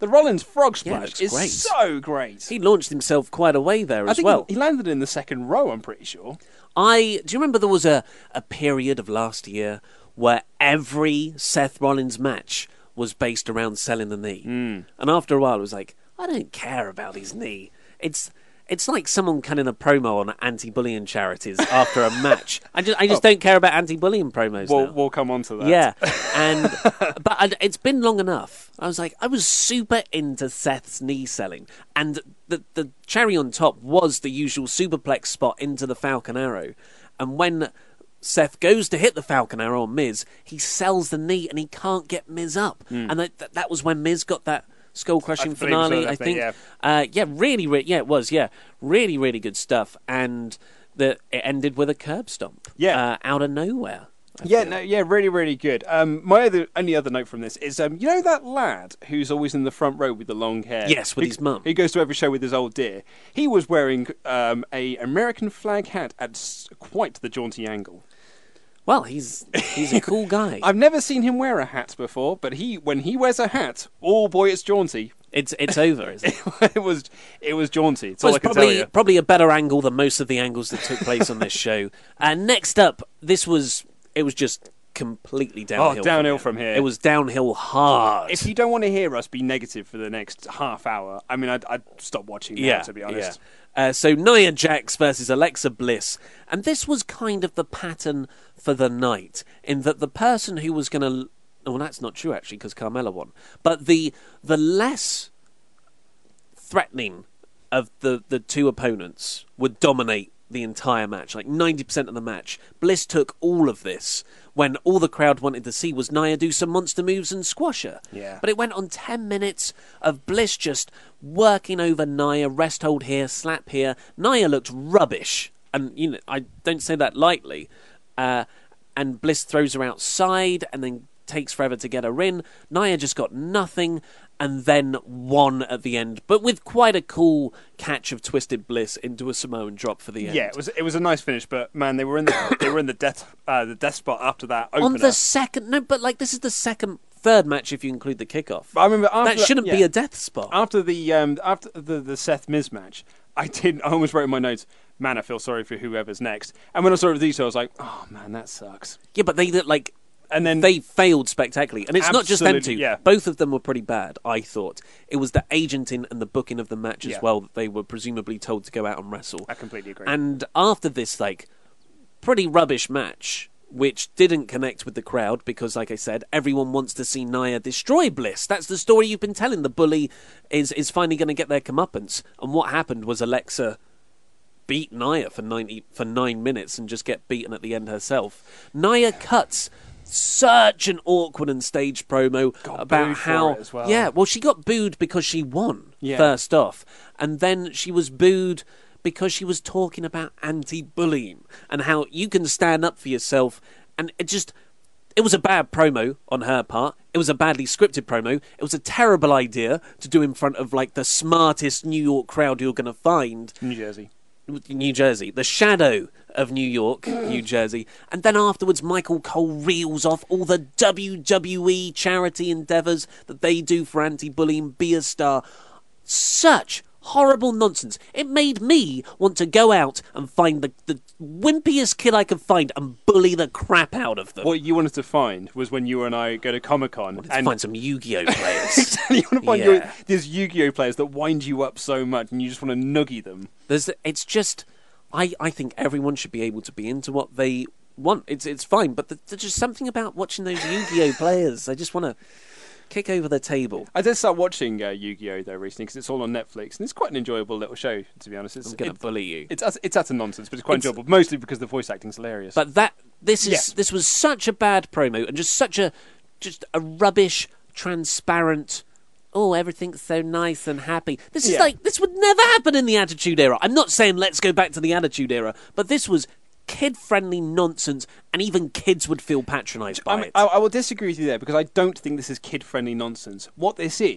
S4: The Rollins frog
S6: Yeah,
S4: splash
S6: it's
S4: is
S6: great.
S4: so great.
S6: He launched himself quite a way there
S4: I
S6: as
S4: think
S6: well.
S4: he landed in the second row, I'm pretty sure.
S6: I do you remember there was a, a period of last year where every Seth Rollins match was based around selling the knee,
S4: Mm.
S6: and after a while it was like, I don't care about his knee. It's it's like someone cutting a promo on anti-bullying charities after a match. I just I just
S4: Oh.
S6: don't care about anti-bullying promos
S4: We'll,
S6: now.
S4: we'll come on to that.
S6: Yeah, and but I, it's been long enough. I was like, I was super into Seth's knee selling, and the the cherry on top was the usual superplex spot into the Falcon Arrow, and when Seth goes to hit the Falcon Arrow on Miz, he sells the knee and he can't get Miz up,
S4: Mm.
S6: and that, that that was when Miz got that skull crushing
S4: I believe so,
S6: finale. I
S4: that bit,
S6: think,
S4: yeah.
S6: uh, yeah, really, really, yeah, it was, yeah, really, really good stuff, and the it ended with a curb stomp,
S4: Yeah.
S6: uh, out of nowhere. I
S4: Yeah,
S6: feel.
S4: no, yeah, really, really good. Um, my other only other note from this is, um, you know that lad who's always in the front row with the long hair?
S6: Yes, with
S4: Who-
S6: his mum.
S4: He goes to every show with his old dear. He was wearing um, a American flag hat at s- quite the jaunty angle.
S6: Well, he's he's a cool guy.
S4: I've never seen him wear a hat before, but he when he wears a hat, oh boy, it's jaunty.
S6: It's it's over, isn't it?
S4: it was it was jaunty. It's
S6: Well,
S4: all I
S6: it's
S4: can
S6: probably
S4: tell you.
S6: probably a better angle than most of the angles that took place on this show. And next up, this was it was just completely downhill.
S4: Oh, downhill
S6: from
S4: from
S6: here.
S4: here.
S6: It was downhill hard.
S4: If you don't want to hear us be negative for the next half hour, I mean, I'd, I'd stop watching now,
S6: yeah,
S4: to be honest.
S6: yeah. Uh, so Nia Jax versus Alexa Bliss, and this was kind of the pattern for the night, in that the person who was going to, well, that's not true actually, because Carmella won, but the the less threatening of the the two opponents would dominate the entire match, like ninety percent of the match. Bliss took all of this when all the crowd wanted to see was Nia do some monster moves and squash her.
S4: Yeah.
S6: But it went on ten minutes of Bliss just working over Nia, rest hold here, slap here. Nia looked rubbish, and you know I don't say that lightly. Uh, and Bliss throws her outside and then takes forever to get her in. Nia just got nothing and then won at the end, but with quite a cool catch of Twisted Bliss into a Samoan drop for the end.
S4: Yeah, it was it was a nice finish, but man, they were in the they were in the death uh, the death spot after that opener.
S6: On the second, no, but like this is the second, third match if you include the kickoff.
S4: I remember after
S6: that shouldn't
S4: yeah.
S6: be a death spot.
S4: After the um after the the Seth Miz match, I did I almost wrote in my notes, man, I feel sorry for whoever's next. And when I saw the details, I was like, oh man, that sucks.
S6: Yeah, but they did, like.
S4: And then
S6: they failed spectacularly, and it's not just them two.
S4: Absolutely, yeah.
S6: Both of them were pretty bad. I thought it was the agenting and the booking of the match as
S4: Yeah.
S6: well that they were presumably told to go out and wrestle.
S4: I completely agree.
S6: And after this, like, pretty rubbish match, which didn't connect with the crowd because, like I said, everyone wants to see Nia destroy Bliss. That's the story you've been telling. The bully is is finally going to get their comeuppance, and what happened was Alexa beat Nia for ninety for nine minutes and just get beaten at the end herself. Nia cuts such an awkward and staged promo
S4: Got
S6: about
S4: booed for
S6: how
S4: it as well.
S6: yeah, well, she got booed because she won
S4: Yeah.
S6: first off, and then she was booed because she was talking about anti-bullying and how you can stand up for yourself, and it just it was a bad promo on her part. It was a badly scripted promo. It was a terrible idea to do in front of like the smartest New York crowd you're going to find.
S4: New Jersey.
S6: New Jersey, the shadow of New York, New Jersey, and then afterwards Michael Cole reels off all the W W E charity endeavours that they do for anti-bullying, Be a Star. Such horrible nonsense. It made me want to go out and find the, the wimpiest kid I could find and bully the crap out of them.
S4: What you wanted to find was when you and I go to Comic Con
S6: To
S4: and
S6: find some Yu-Gi-Oh players.
S4: you want to find
S6: Yeah.
S4: your, these Yu-Gi-Oh players that wind you up so much, and you just want to noogie them.
S6: There's, it's just, I, I think everyone should be able to be into what they want. It's it's fine, but the, there's just something about watching those Yu-Gi-Oh players. I just want to kick over the table.
S4: I did start watching uh, Yu-Gi-Oh though recently because it's all on Netflix, and it's quite an enjoyable little show, to be honest. It's,
S6: I'm going to
S4: it-
S6: bully you.
S4: It's ut- it's utter nonsense, but it's quite
S6: It's-
S4: enjoyable, mostly because the voice acting's hilarious.
S6: But that this is
S4: Yeah.
S6: this was such a bad promo and just such a just a rubbish, transparent. Oh, everything's so nice and happy. This is
S4: Yeah.
S6: like this would never happen in the Attitude Era. I'm not saying let's go back to the Attitude Era, but this was kid-friendly nonsense, and even kids would feel patronised by
S4: I, mean,
S6: it.
S4: I, I will disagree with you there because I don't think this is kid-friendly nonsense. What this is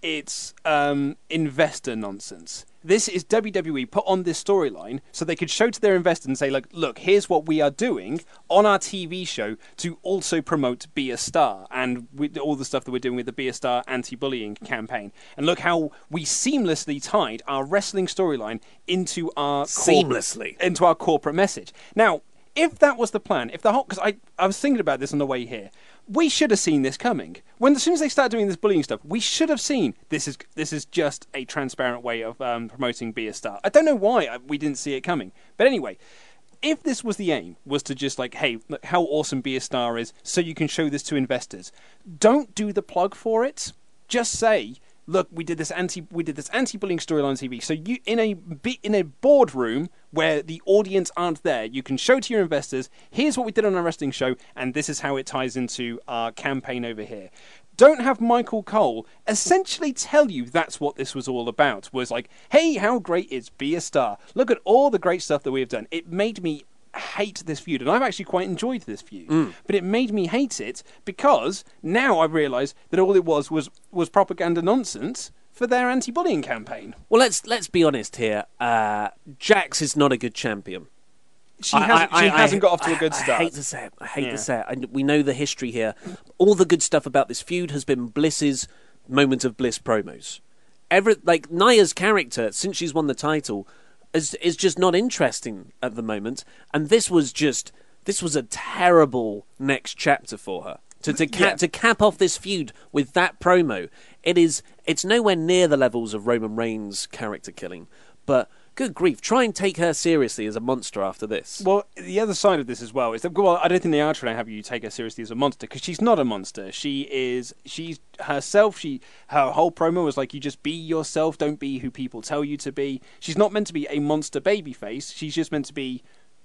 S4: it's um, investor nonsense. This is W W E put on this storyline so they could show to their investors and say, like, look, here's what we are doing on our T V show to also promote Be a Star and with all the stuff that we're doing with the Be a Star anti-bullying campaign. And look how we seamlessly tied our wrestling storyline into our
S6: seamlessly
S4: corp- into our corporate message. Now, if that was the plan, if the whole because I I was thinking about this on the way here. We should have seen this coming. When as soon as they start doing this bullying stuff, we should have seen this is this is just a transparent way of um, promoting Be a Star. I don't know why we didn't see it coming, but anyway, if this was the aim, was to just like, hey, look how awesome Be a Star is, so you can show this to investors. Don't do the plug for it. Just say, look, we did this anti we did this anti-bullying storyline on T V. So you in a in a boardroom where the audience aren't there, you can show to your investors, here's what we did on our wrestling show, and this is how it ties into our campaign over here. Don't have Michael Cole essentially tell you that's what this was all about. Was like, hey, how great is Be a Star? Look at all the great stuff that we have done. It made me hate this feud, and I've actually quite enjoyed this feud. Mm. But it made me hate it because now I realise that all it was was was propaganda nonsense for their anti-bullying campaign.
S6: Well, let's let's be honest here. Uh, Jax is not a good champion.
S4: She hasn't, I, I, she hasn't got off to a good start.
S6: I hate to say it. I hate yeah. to say it. I, we know the history here. All the good stuff about this feud has been Bliss's Moment of Bliss promos. Every, like, Nia's character, since she's won the title, is is just not interesting at the moment. And this was just this was a terrible next chapter for her. To to, ca- yeah. to cap off this feud with that promo, it is it's nowhere near the levels of Roman Reigns' character killing. But good grief, try and take her seriously as a monster after this.
S4: Well, the other side of this as well is that, well, I don't think they are trying to have you take her seriously as a monster, because she's not a monster. She is, she's herself. She, her whole promo was like, you just be yourself, don't be who people tell you to be. She's not meant to be a monster babyface. She's just meant to be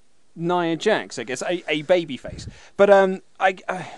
S4: Nia Jax, I guess, a, a babyface. But um, I. I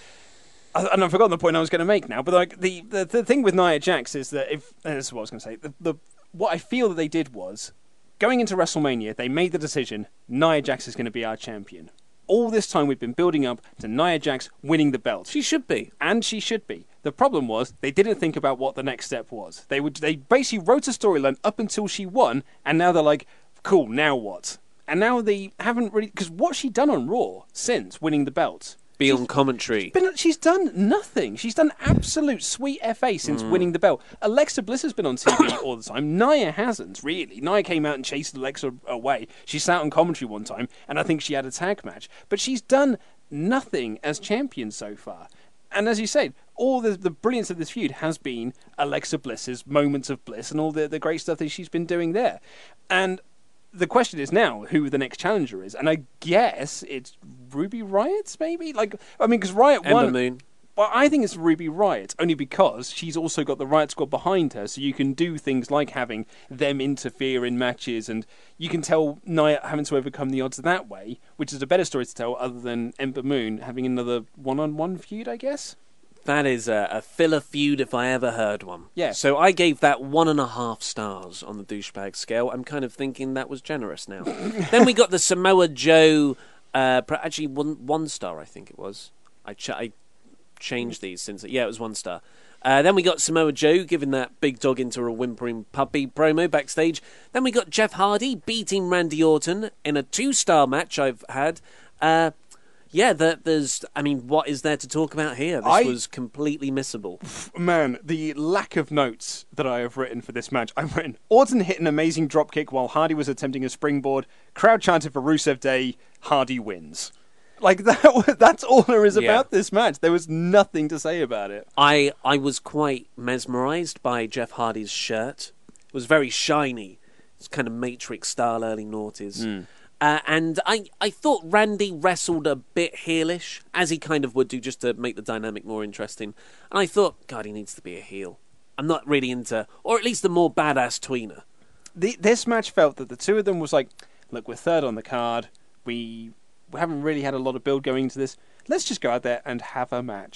S4: And I've forgotten the point I was going to make now, but like the, the, the thing with Nia Jax is that if this is what I was going to say, the, the what I feel that they did was going into WrestleMania, they made the decision Nia Jax is going to be our champion. All this time we've been building up to Nia Jax winning the belt.
S6: She should be,
S4: and she should be. The problem was they didn't think about what the next step was. They would they basically wrote a storyline up until she won, and now they're like, cool, now what? And now they haven't really, because what's she done on Raw since winning the belt?
S6: Be on commentary.
S4: Been, she's done nothing. She's done absolute sweet F A since mm. winning the belt. Alexa Bliss has been on T V all the time. Nia hasn't, really. Nia came out and chased Alexa away. She sat on commentary one time, and I think she had a tag match. But she's done nothing as champion so far. And as you said, all the, the brilliance of this feud has been Alexa Bliss's moments of bliss and all the, the great stuff that she's been doing there. And the question is now who the next challenger is, and I guess it's Ruby Riott, maybe. Like, I mean, because Riott
S6: Ember
S4: won.
S6: Moon.
S4: Well, I think it's Ruby Riott, only because she's also got the Riott Squad behind her, so you can do things like having them interfere in matches, and you can tell Nia having to overcome the odds that way, which is a better story to tell other than Ember Moon having another one-on-one feud, I guess.
S6: That is a, a filler feud if I ever heard one.
S4: Yeah.
S6: So I gave that one and a half stars on the douchebag scale. I'm kind of thinking that was generous now. Then we got the Samoa Joe, uh, actually one, one star I think it was. I, ch- I changed these since, yeah, it was one star. Uh, then we got Samoa Joe giving that big dog into a whimpering puppy promo backstage. Then we got Jeff Hardy beating Randy Orton in a two-star match I've had. Uh... Yeah, the, there's, I mean, what is there to talk about here? This I, was completely missable.
S4: Man, the lack of notes that I have written for this match. I've written, Orton hit an amazing dropkick while Hardy was attempting a springboard. Crowd chanted for Rusev Day. Hardy wins. Like, that. that's all there is yeah. about this match. There was nothing to say about it.
S6: I, I was quite mesmerised by Jeff Hardy's shirt. It was very shiny. It's kind of Matrix-style early noughties. Mm. Uh, and I, I thought Randy wrestled a bit heelish, as he kind of would do, just to make the dynamic more interesting. And I thought, God, he needs to be a heel. I'm not really into, or at least the more badass tweener.
S4: The, this match felt that the two of them was like, look, we're third on the card. We, we haven't really had a lot of build going into this. Let's just go out there and have a match.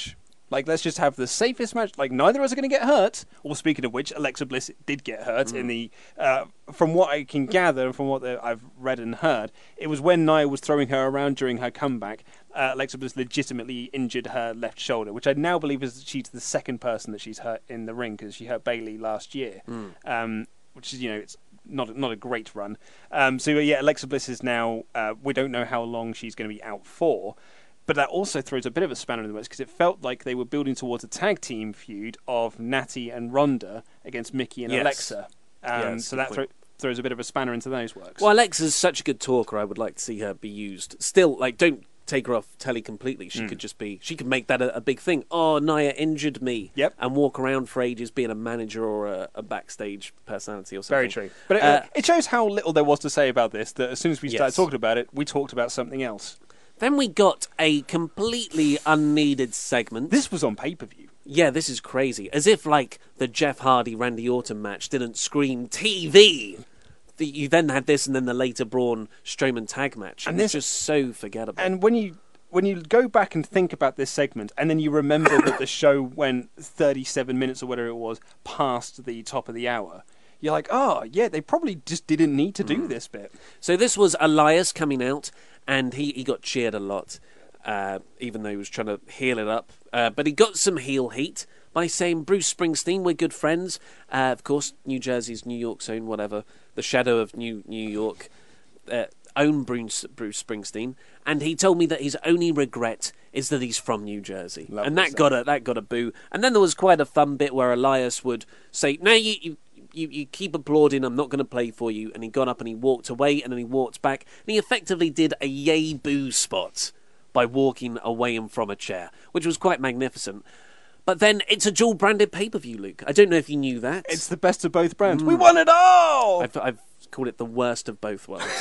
S4: Like, let's just have the safest match. Like, neither of us are going to get hurt. Or, speaking of which, Alexa Bliss did get hurt mm. in the... Uh, from what I can gather and from what the, I've read and heard, it was when Nia was throwing her around during her comeback, uh, Alexa Bliss legitimately injured her left shoulder, which I now believe is she's the second person that she's hurt in the ring, because she hurt Bayley last year. Mm. Um, which is, you know, it's not, not a great run. Um, so, yeah, Alexa Bliss is now... Uh, we don't know how long she's going to be out for. But that also throws a bit of a spanner in the works, because it felt like they were building towards a tag team feud of Natty and Ronda against Mickey and
S6: yes.
S4: Alexa. Um,
S6: yes,
S4: so that thro- throws a bit of a spanner into those works.
S6: Well, Alexa's such a good talker, I would like to see her be used. Still, like, don't take her off telly completely. She mm. could just be... She could make that a, a big thing. Oh, Nia injured me.
S4: Yep.
S6: And walk around for ages being a manager or a, a backstage personality or something.
S4: Very true. But it, uh, it shows how little there was to say about this, that as soon as we started yes. talking about it, we talked about something else.
S6: Then we got a completely unneeded segment.
S4: This was on pay-per-view.
S6: Yeah, this is crazy. As if, like, the Jeff Hardy-Randy Orton match didn't scream T V. The, you then had this and then the later Braun Strowman tag match. And it's just so forgettable.
S4: And when you when you go back and think about this segment, and then you remember that the show went thirty-seven minutes or whatever it was past the top of the hour, you're like, oh, yeah, they probably just didn't need to do mm. this bit.
S6: So this was Elias coming out, and he, he got cheered a lot, uh, even though he was trying to heel it up. Uh, but he got some heel heat by saying, Bruce Springsteen, we're good friends. Uh, of course, New Jersey's New York's own, whatever. The shadow of New New York, uh, own Bruce, Bruce Springsteen. And he told me that his only regret is that he's from New Jersey. Lovely and that stuff. got a that got a boo. And then there was quite a fun bit where Elias would say, no, you... you You, you keep applauding, I'm not going to play for you. And he got up and he walked away, and then he walked back. And he effectively did a yay boo spot by walking away and from a chair, which was quite magnificent. But then it's a dual-branded pay-per-view, Luke. I don't know if you knew that.
S4: It's the best of both brands. Mm. We won it all!
S6: I've, I've called it the worst of both worlds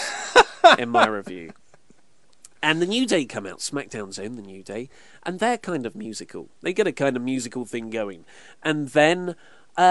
S6: in my review. And the New Day come out, SmackDown's own The New Day, and they're kind of musical. They get a kind of musical thing going. And then... Uh,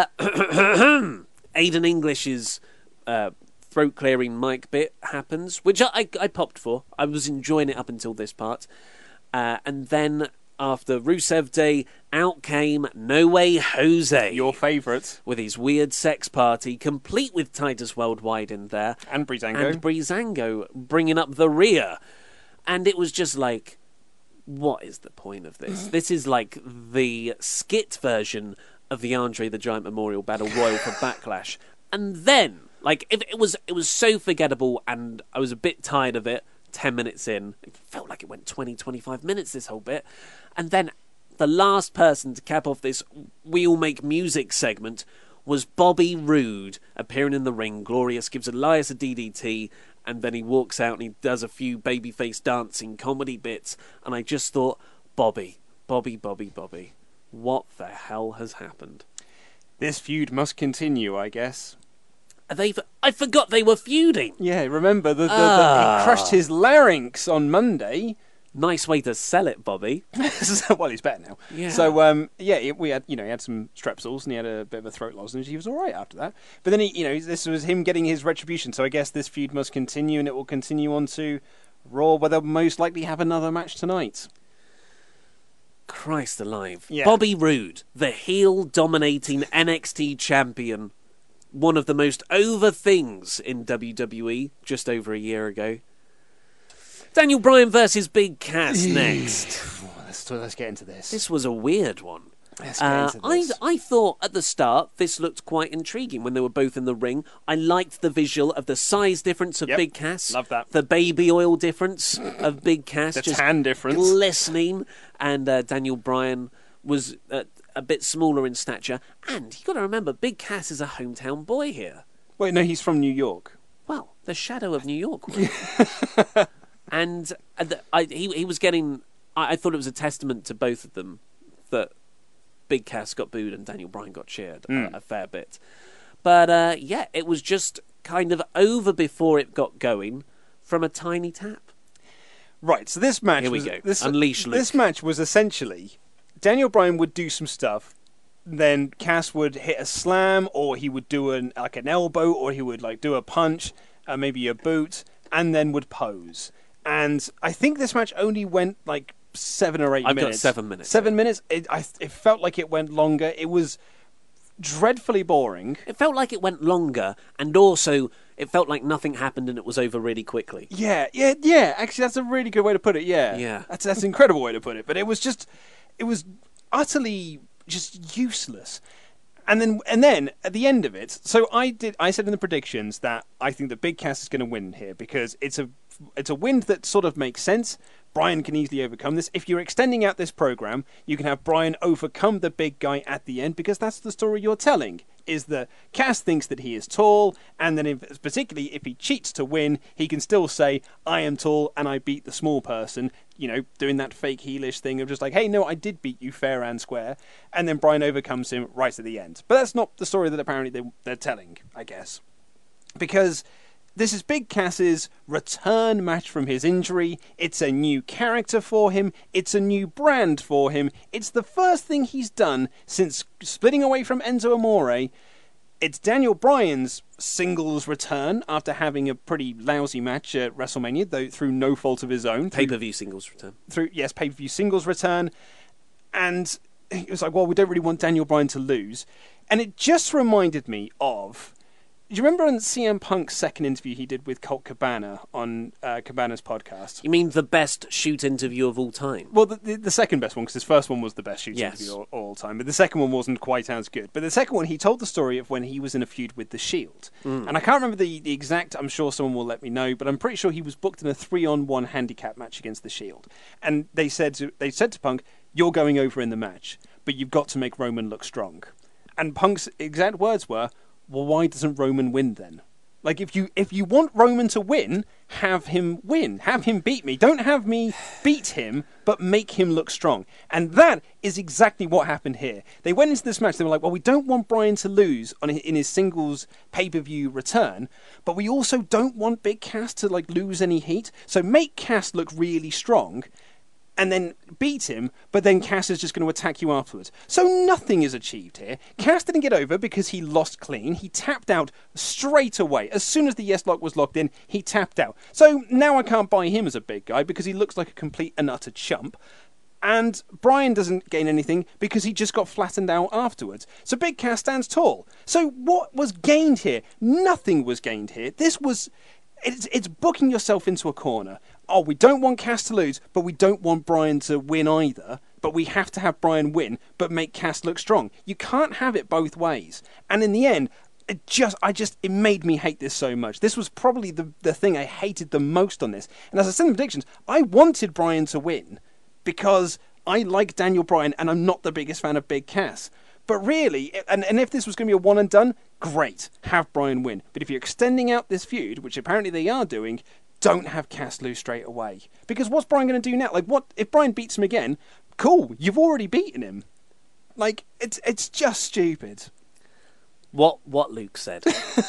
S6: Aiden English's uh, throat-clearing mic bit happens, which I, I, I popped for. I was enjoying it up until this part. Uh, and then, after Rusev Day, out came No Way Jose.
S4: Your favourite.
S6: With his weird sex party, complete with Titus Worldwide in there.
S4: And Breezango.
S6: And Breezango bringing up the rear. And it was just like, what is the point of this? This is like the skit version of the Andre the Giant Memorial Battle Royal for Backlash. And then, like, it, it was it was so forgettable, and I was a bit tired of it ten minutes in. It felt like it went twenty, twenty-five minutes, this whole bit. And then the last person to cap off this We All Make Music segment was Bobby Roode, appearing in the ring. Glorious gives Elias a D D T, and then he walks out and he does a few babyface dancing comedy bits. And I just thought, Bobby, Bobby, Bobby, Bobby. What the hell has happened?
S4: This feud must continue, I guess.
S6: Are they? I forgot they were feuding.
S4: Yeah, remember the, the, ah. the he crushed his larynx on Monday.
S6: Nice way to sell it, Bobby.
S4: Well, he's better now.
S6: Yeah.
S4: So, um, yeah, we had, you know, he had some strepsils and he had a bit of a throat lozenge. He was all right after that. But then he, you know, this was him getting his retribution. So I guess this feud must continue, and it will continue on to Raw, where they'll most likely have another match tonight.
S6: Christ alive.
S4: Yeah.
S6: Bobby Roode, the heel-dominating N X T champion, one of the most over things in W W E just over a year ago. Daniel Bryan versus Big Cass next.
S4: let's, let's get into this.
S6: This was a weird one.
S4: Let's get into
S6: uh,
S4: this.
S6: I, I thought at the start this looked quite intriguing when they were both in the ring. I liked the visual of the size difference of
S4: yep.
S6: Big Cass.
S4: Love that.
S6: The baby oil difference of Big Cass.
S4: The
S6: just
S4: tan difference.
S6: Glistening. And uh, Daniel Bryan was uh, a bit smaller in stature. And you got to remember, Big Cass is a hometown boy here.
S4: Wait, no, he's from New York.
S6: Well, the shadow of New York. And uh, the, I, he he was getting... I, I thought it was a testament to both of them that Big Cass got booed and Daniel Bryan got cheered mm. a, a fair bit. But, uh, yeah, it was just kind of over before it got going from a tiny tap.
S4: Right, so this match...
S6: Here we
S4: was,
S6: go.
S4: This,
S6: Unleash Luke.
S4: This match was essentially... Daniel Bryan would do some stuff, then Cass would hit a slam, or he would do an like an elbow, or he would like do a punch, uh, maybe a boot, and then would pose. And I think this match only went like seven or eight
S6: I've
S4: minutes.
S6: got seven minutes.
S4: Seven minutes. It, I, it felt like it went longer. It was dreadfully boring.
S6: It felt like it went longer, and also it felt like nothing happened and it was over really quickly.
S4: Yeah, yeah, yeah. Actually, that's a really good way to put it. Yeah,
S6: Yeah.
S4: That's that's an incredible way to put it. But it was just, it was utterly just useless. And then, and then at the end of it, so I did. I said in the predictions that I think that Big Cass is going to win here because it's a, it's a win that sort of makes sense. Bryan can easily overcome this. If you're extending out this program, you can have Bryan overcome the big guy at the end because that's the story you're telling. Is that Cass thinks that he is tall, and then if, particularly if he cheats to win, he can still say, I am tall and I beat the small person, you know, doing that fake heelish thing of just like, hey, no, I did beat you fair and square, and then Bryan overcomes him right at the end. But that's not the story that apparently they, they're telling, I guess. Because this is Big Cass's return match from his injury. It's a new character for him. It's a new brand for him. It's the first thing he's done since splitting away from Enzo Amore. It's Daniel Bryan's singles return after having a pretty lousy match at WrestleMania, though through no fault of his own.
S6: Pay-per-view singles return.
S4: Through yes, pay-per-view singles return. And it was like, well, we don't really want Daniel Bryan to lose. And it just reminded me of... Do you remember in C M Punk's second interview he did with Colt Cabana on uh, Cabana's podcast?
S6: You mean the best shoot interview of all time?
S4: Well, the, the, the second best one, because his first one was the best shoot
S6: Yes.
S4: interview of all, all time, but the second one wasn't quite as good. But the second one, he told the story of when he was in a feud with The Shield.
S6: Mm.
S4: And I can't remember the, the exact, I'm sure someone will let me know, but I'm pretty sure he was booked in a three-on-one handicap match against The Shield. And they said to, they said to Punk, you're going over in the match, but you've got to make Roman look strong. And Punk's exact words were, well, why doesn't Roman win then? Like, if you if you want Roman to win, have him win. Have him beat me. Don't have me beat him, but make him look strong. And that is exactly what happened here. They went into this match, they were like, well, we don't want Bryan to lose on in his singles pay-per-view return, but we also don't want Big Cass to, like, lose any heat. So make Cass look really strong, and then beat him, but then Cass is just going to attack you afterwards. So nothing is achieved here. Cass didn't get over because he lost clean. He tapped out straight away. As soon as the yes lock was locked in, he tapped out. So now I can't buy him as a big guy because he looks like a complete and utter chump. And Bryan doesn't gain anything because he just got flattened out afterwards. So Big Cass stands tall. So what was gained here? Nothing was gained here. This was... It's, it's booking yourself into a corner. Oh, we don't want Cass to lose, but we don't want Bryan to win either. But we have to have Bryan win, but make Cass look strong. You can't have it both ways. And in the end, it just, I just, it made me hate this so much. This was probably the, the thing I hated the most on this. And as I said in the predictions, I wanted Bryan to win because I like Daniel Bryan and I'm not the biggest fan of Big Cass. But really, and, and if this was going to be a one and done, great, have Bryan win. But if you're extending out this feud, which apparently they are doing, don't have Cass lose straight away. Because what's Bryan going to do now? Like, what if Bryan beats him again? Cool, you've already beaten him. Like, it's it's just stupid.
S6: What what Luke said.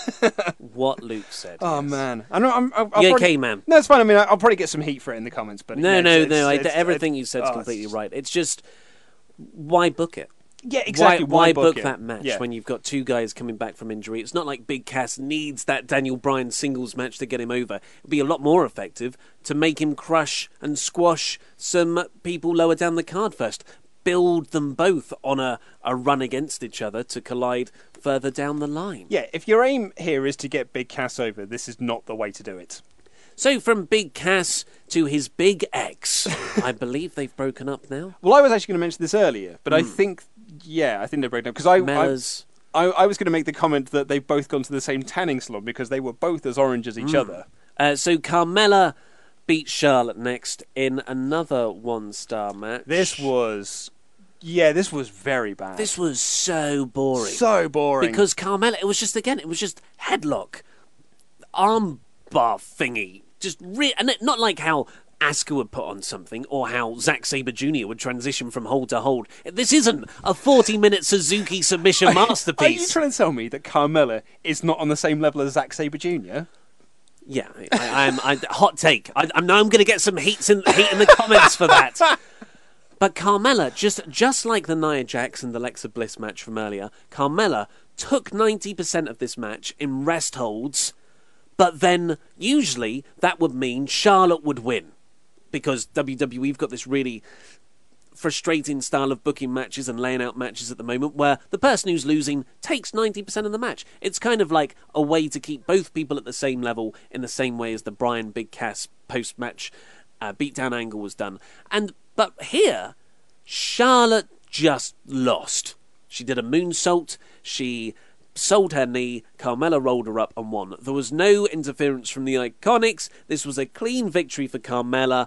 S6: What Luke said.
S4: Oh
S6: yes.
S4: man, I know. I'm. I'll, I'll
S6: you
S4: probably,
S6: okay, man?
S4: No, it's fine. I mean, I'll probably get some heat for it in the comments. But
S6: no,
S4: yeah,
S6: no,
S4: it's,
S6: no.
S4: it's,
S6: I,
S4: it's,
S6: everything
S4: it's,
S6: you said is
S4: oh,
S6: completely
S4: it's,
S6: right. It's just why book it?
S4: Yeah, exactly.
S6: Why, why,
S4: why
S6: book,
S4: book
S6: that match
S4: yeah.
S6: when you've got two guys coming back from injury? It's not like Big Cass needs that Daniel Bryan singles match to get him over. It'd be a lot more effective to make him crush and squash some people lower down the card first. Build them both on a, a run against each other to collide further down the line.
S4: Yeah, if your aim here is to get Big Cass over, this is not the way to do it.
S6: So from Big Cass to his Big X, I believe they've broken up now.
S4: Well, I was actually going to mention this earlier, but
S6: mm.
S4: I think, yeah, I think they're broken up. Because I,
S6: Mellors.
S4: I, I, I was going to make the comment that they've both gone to the same tanning salon because they were both as orange as each
S6: mm.
S4: other.
S6: Uh, so Carmella beat Charlotte next in another one-star match.
S4: This was... Yeah, this was very bad.
S6: This was so boring.
S4: So boring.
S6: Because Carmella, it was just, again, it was just headlock, arm bar thingy. Just re- And it, not like how Asuka would put on something or how Zack Sabre Junior would transition from hold to hold. This isn't a forty-minute Suzuki submission masterpiece.
S4: Are you trying to tell me that Carmella is not on the same level as Zack Sabre Junior?
S6: Yeah, I, I'm I, hot take. I, I know I'm going to get some heat in, heat in the comments for that. But Carmella, just just like the Nia Jax and the Alexa Bliss match from earlier, Carmella took ninety percent of this match in rest holds, but then usually that would mean Charlotte would win. because W W E've got this really frustrating style of booking matches and laying out matches at the moment where the person who's losing takes ninety percent of the match. It's kind of like a way to keep both people at the same level in the same way as the Brian Big Cass post-match uh, beatdown angle was done. And But here, Charlotte just lost. She did a moonsault, she sold her knee, Carmella rolled her up and won. There was no interference from the Iconics. This was a clean victory for Carmella.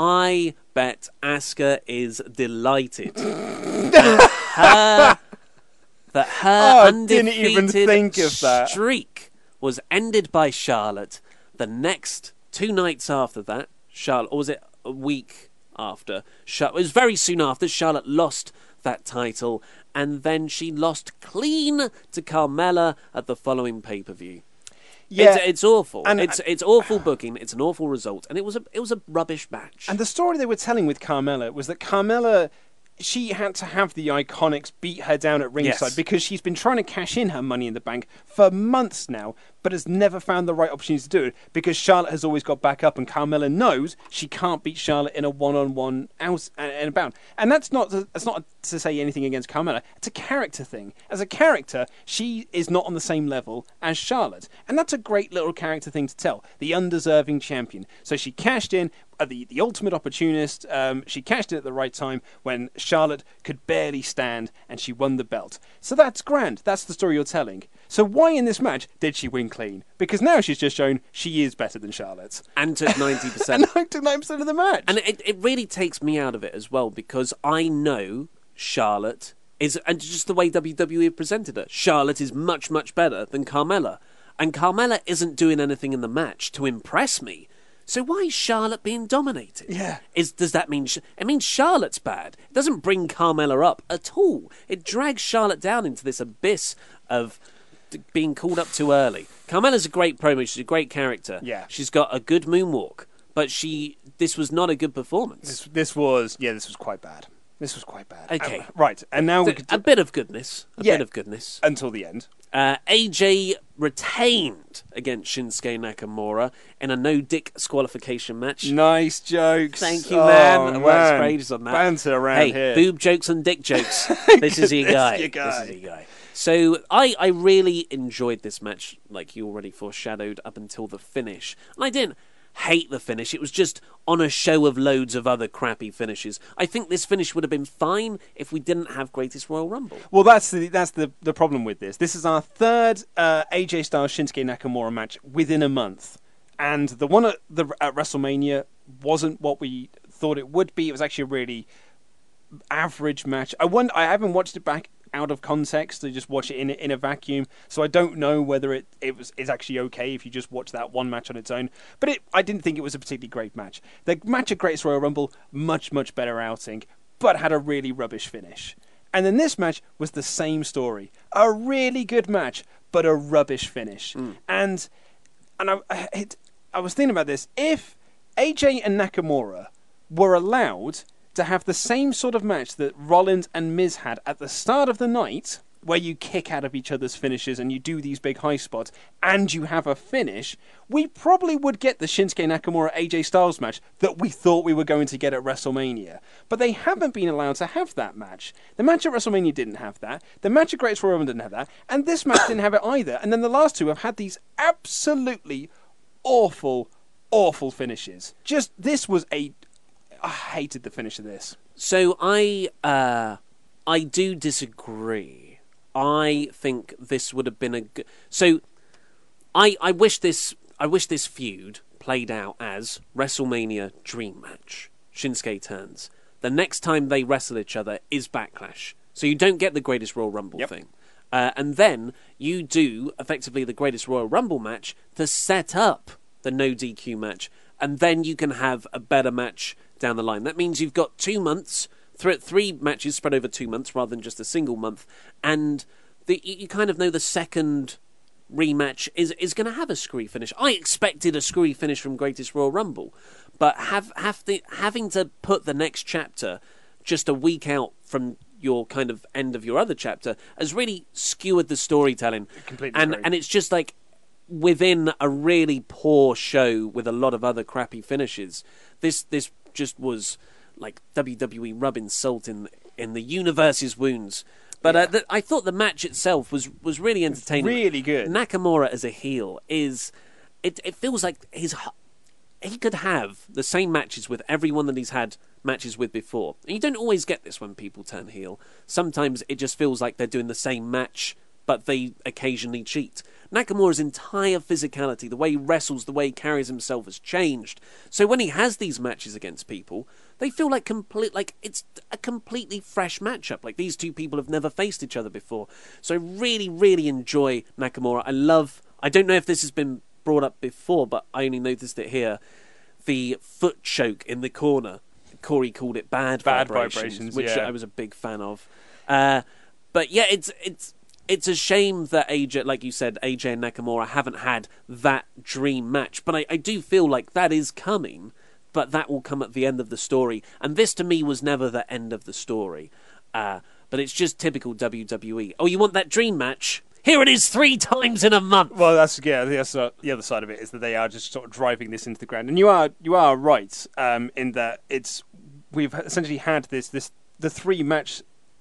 S6: I bet Asuka is delighted that her, that her
S4: oh,
S6: undefeated
S4: didn't even think of that.
S6: streak was ended by Charlotte. The next two nights after that, Charlotte, or was it a week after? Charlotte, it was very soon after Charlotte lost that title, and then she lost clean to Carmella at the following pay-per-view.
S4: Yeah,
S6: it's, it's awful.
S4: and
S6: it's it's awful booking. It's an awful result, and it was a it was a rubbish match.
S4: And the story they were telling with Carmella was that Carmella, she had to have the Iconics beat her down at ringside
S6: Yes.
S4: because she's been trying to cash in her Money in the Bank for months now, but has never found the right opportunity to do it because Charlotte has always got back up, and Carmella knows she can't beat Charlotte in a one-on-one out and about. And that's not to, that's not to say anything against Carmella. It's a character thing. As a character, she is not on the same level as Charlotte, and that's a great little character thing to tell. The undeserving champion. So she cashed in. Uh, the, the ultimate opportunist, um, she cashed in at the right time when Charlotte could barely stand, and she won the belt. So that's grand. That's the story you're telling. So why in this match did she win clean? Because now she's just shown she is better than Charlotte.
S6: And took ninety percent.
S4: and took ninety percent of the match.
S6: And it, it really takes me out of it as well, because I know Charlotte is, and just the way W W E have presented her, Charlotte is much, much better than Carmella. And Carmella isn't doing anything in the match to impress me. So why is Charlotte being dominated?
S4: Yeah.
S6: Is Does that mean... It means Charlotte's bad. It doesn't bring Carmella up at all. It drags Charlotte down into this abyss of being called up too early. Carmella's a great promo. She's a great character.
S4: Yeah.
S6: She's got a good moonwalk. But she... This was not a good performance.
S4: This, this was... Yeah, this was quite bad. This was quite bad.
S6: Okay.
S4: Um, right, and now we
S6: Th-
S4: could...
S6: A bit of goodness. A
S4: Yeah.
S6: bit of goodness.
S4: Until the end.
S6: Uh, A J retained against Shinsuke Nakamura in a no-dick disqualification match.
S4: Nice jokes.
S6: Thank you,
S4: Oh,
S6: man. I worked
S4: man.
S6: for ages on that.
S4: Banter around
S6: hey,
S4: here.
S6: boob jokes and dick jokes. This is your
S4: This
S6: guy.
S4: your guy.
S6: This is your guy. So I, I really enjoyed this match, like you already foreshadowed, up until the finish. And I didn't hate the finish. It was just on a show of loads of other crappy finishes. I think this finish would have been fine if we didn't have Greatest Royal Rumble.
S4: Well, that's the that's the, the problem with this. This is our third uh, A J Styles Shinsuke Nakamura match within a month, and the one at, the, at WrestleMania wasn't what we thought it would be. It was actually a really average match. I wonder, I haven't watched it back out of context to just watch it in in a vacuum, so I don't know whether it it was is actually okay if you just watch that one match on its own. But it, I didn't think it was a particularly great match. The match at Greatest Royal Rumble, much much better outing, but had a really rubbish finish. And then this match was the same story, a really good match, but a rubbish finish.
S6: Mm.
S4: And and I it, I was thinking about this. If A J and Nakamura were allowed to have the same sort of match that Rollins and Miz had at the start of the night, where you kick out of each other's finishes and you do these big high spots, and you have a finish, we probably would get the Shinsuke Nakamura A J Styles match that we thought we were going to get at WrestleMania. But they haven't been allowed to have that match. The match at WrestleMania didn't have that. The match at Greatest Royal Rumble didn't have that. And this match didn't have it either. And then the last two have had these absolutely awful, awful finishes. Just, this was a... I hated the finish of this.
S6: So I, uh, I do disagree. I think this would have been a good. So, I, I wish this, I wish this feud played out as WrestleMania Dream Match. Shinsuke turns. The next time they wrestle each other is Backlash. So you don't get the Greatest Royal Rumble
S4: Yep.
S6: thing. Uh, and then you do effectively the Greatest Royal Rumble match to set up the no D Q match, and then you can have a better match down the line. That means you've got two months, th- three matches spread over two months rather than just a single month, and the, you kind of know the second rematch is is going to have a screwy finish. I expected a screwy finish from Greatest Royal Rumble, but have have the having to put the next chapter just a week out from your kind of end of your other chapter has really skewered the storytelling.
S4: Completely
S6: and
S4: agree.
S6: and it's just like within a really poor show with a lot of other crappy finishes, this this just was like W W E rubbing salt in in the universe's wounds. But yeah. uh, the, I thought the match itself was, was really entertaining.
S4: Really good.
S6: Nakamura as a heel is... It, it feels like his... He could have the same matches with everyone that he's had matches with before. And you don't always get this when people turn heel. Sometimes it just feels like they're doing the same match, but they occasionally cheat. Nakamura's entire physicality, the way he wrestles, the way he carries himself has changed. So when he has these matches against people, they feel like complete, like it's a completely fresh matchup. Like these two people have never faced each other before. So I really, really enjoy Nakamura. I love, I don't know if this has been brought up before, but I only noticed it here. The foot choke in the corner. Corey called it bad,
S4: bad
S6: vibrations,
S4: vibrations
S6: which
S4: yeah.
S6: I was a big fan of. Uh, but yeah, it's it's it's a shame that A J, like you said, A J and Nakamura haven't had that dream match. But I, I do feel like that is coming, but that will come at the end of the story. And this to me was never the end of the story. Uh, but it's just typical W W E. Oh, you want that dream match? Here it is three times in a month.
S4: Well, that's yeah. That's, uh, the other side of it is that they are just sort of driving this into the ground, and you are you are right um, in that it's we've essentially had this this the three match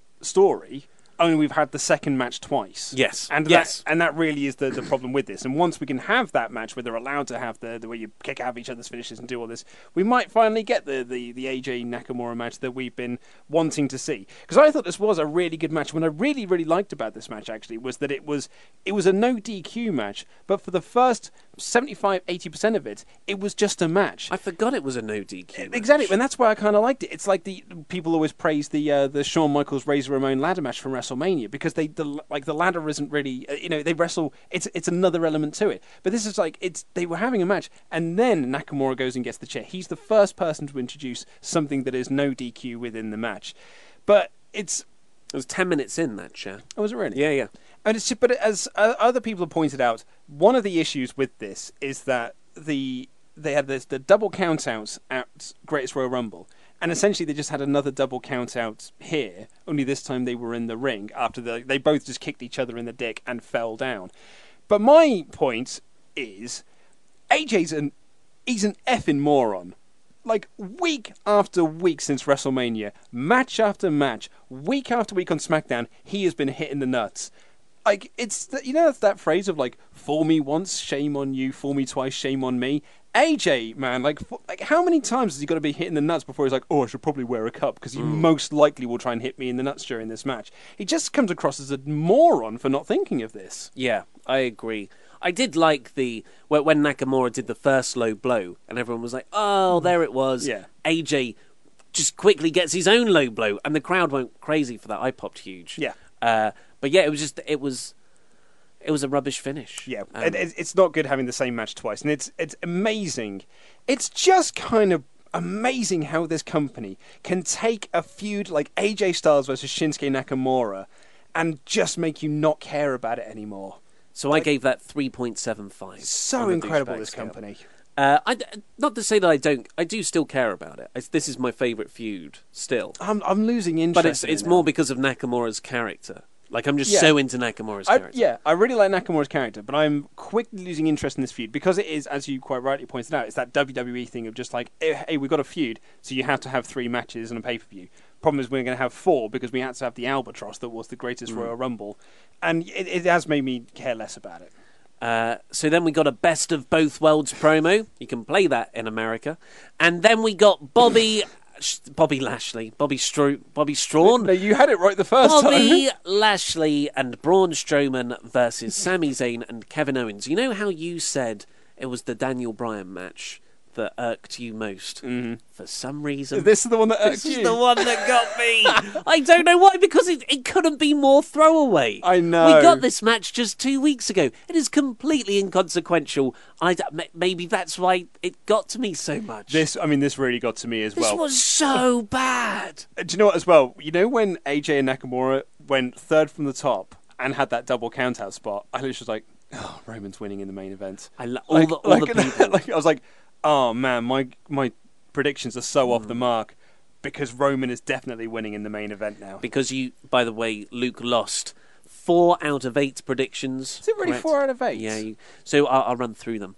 S4: story. Only we've had the second match twice.
S6: Yes,
S4: and
S6: yes,
S4: that, and that really is the, the problem with this. And once we can have that match where they're allowed to have the the way you kick out each other's finishes and do all this, we might finally get the the, the A J Nakamura match that we've been wanting to see. Because I thought this was a really good match. What I really really liked about this match actually was that it was it was a no D Q match, but for the first seventy-five to eighty percent of it, it was just a match.
S6: I forgot it was a no D Q match.
S4: Exactly, and that's why I kind of liked it. It's like the people always praise the uh, the Shawn Michaels Razor Ramon ladder match from WrestleMania because they the, like the ladder isn't really uh, you know they wrestle. It's it's another element to it. But this is like it's they were having a match, and then Nakamura goes and gets the chair. He's the first person to introduce something that is no D Q within the match. But it's
S6: it was ten minutes in that chair.
S4: Oh, was it really?
S6: Yeah, yeah.
S4: And it's but as uh, other people have pointed out, one of the issues with this is that the they had this the double count outs at Greatest Royal Rumble, and essentially they just had another double count out here. Only this time they were in the ring after the, they both just kicked each other in the dick and fell down. But my point is, A J's an he's an effing moron. Like, week after week since WrestleMania, match after match, week after week on SmackDown, he has been hitting the nuts. Like, it's, the, you know that phrase of, like, fool me once, shame on you, fool me twice, shame on me? A J, man, like, for, like how many times has he got to be hitting the nuts before he's like, oh, I should probably wear a cup, because he mm. most likely will try and hit me in the nuts during this match. He just comes across as a moron for not thinking of this.
S6: Yeah, I agree. I did like the when Nakamura did the first low blow, and everyone was like, "Oh, there it was."
S4: Yeah.
S6: A J just quickly gets his own low blow, and the crowd went crazy for that. I popped huge.
S4: Yeah.
S6: Uh, but yeah, it was just it was it was a rubbish finish.
S4: Yeah,
S6: um,
S4: it, it's not good having the same match twice, and it's it's amazing. It's just kind of amazing how this company can take a feud like A J Styles versus Shinsuke Nakamura and just make you not care about it anymore.
S6: So I gave that three point seven five.
S4: So incredible, this company.
S6: Uh, I, not to say that I don't, I do still care about it. I, this is my favourite feud still.
S4: I'm I'm losing interest.
S6: But it's
S4: in
S6: it's
S4: it
S6: more
S4: now.
S6: because of Nakamura's character. Like I'm just
S4: Yeah.
S6: so into Nakamura's
S4: I,
S6: character.
S4: yeah, I really like Nakamura's character, but I'm quickly losing interest in this feud because it is, as you quite rightly pointed out, it's that W W E thing of just like, hey, hey we've got a feud, so you have to have three matches and a pay-per-view. Problem is we're going to have four because we had to have the Albatross that was the greatest
S6: Mm.
S4: Royal Rumble, and it, it has made me care less about it.
S6: Uh, so then we got a best of both worlds promo. You can play that in America. And then we got Bobby... Bobby Lashley, Bobby Stro- Bobby Strawn.
S4: No, you had it right the first
S6: Bobby
S4: time.
S6: Lashley and Braun Strowman versus Sami Zayn and Kevin Owens. You know how you said it was the Daniel Bryan match that irked you most?
S4: Mm-hmm.
S6: For some reason,
S4: This is the one that irked
S6: this is
S4: you.
S6: the one that got me. I don't know why, because it, it couldn't be more throwaway.
S4: I know.
S6: We got this match just two weeks ago. It is completely inconsequential. I d- maybe that's why it got to me so much.
S4: This, I mean, this really got to me as
S6: This
S4: well.
S6: was so bad.
S4: Do you know what, as well? You know when A J and Nakamura went third from the top and had that double count-out spot, I literally was like, oh, Roman's winning in the main event.
S6: I lo- all
S4: like,
S6: the, all
S4: like,
S6: the people.
S4: like, I was like, oh, man, my my predictions are so
S6: Mm.
S4: off the mark because Roman is definitely winning in the main event now.
S6: Because you, by the way, Luke lost four out of eight predictions.
S4: Is it really
S6: correct?
S4: four out of eight?
S6: Yeah. You, so I'll, I'll run through them.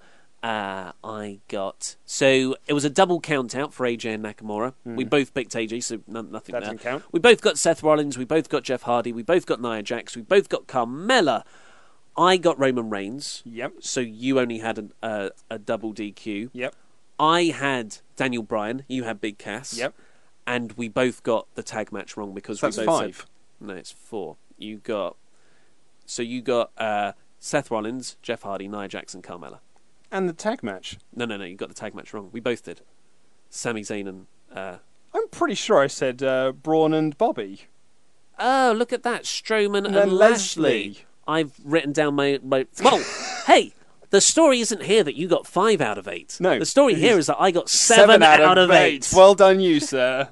S6: Uh, I got... So, it was a double count-out for A J and Nakamura. Mm. We both picked A J, so no, nothing
S4: that
S6: there.
S4: Doesn't count.
S6: We both got Seth Rollins. We both got Jeff Hardy. We both got Nia Jax. We both got Carmella. I got Roman Reigns.
S4: Yep.
S6: So, you only had a, a, a double D Q.
S4: Yep.
S6: I had Daniel Bryan. You had Big Cass.
S4: Yep.
S6: And we both got the tag match wrong because
S4: so
S6: we
S4: that's
S6: both
S4: five.
S6: said... No, it's four. You got... So, you got uh, Seth Rollins, Jeff Hardy, Nia Jax, and Carmella.
S4: And the tag match?
S6: No, no, no, you got the tag match wrong. We both did. Sami Zayn and... Uh...
S4: I'm pretty sure I said uh, Braun and Bobby.
S6: Oh, look at that. Strowman and,
S4: and
S6: Lashley.
S4: Leslie.
S6: I've written down my... my... Well, hey, the story isn't here that you got five out of eight.
S4: No.
S6: The story here is that I got seven,
S4: seven out,
S6: out
S4: of
S6: of
S4: eight.
S6: eight.
S4: Well done you, sir.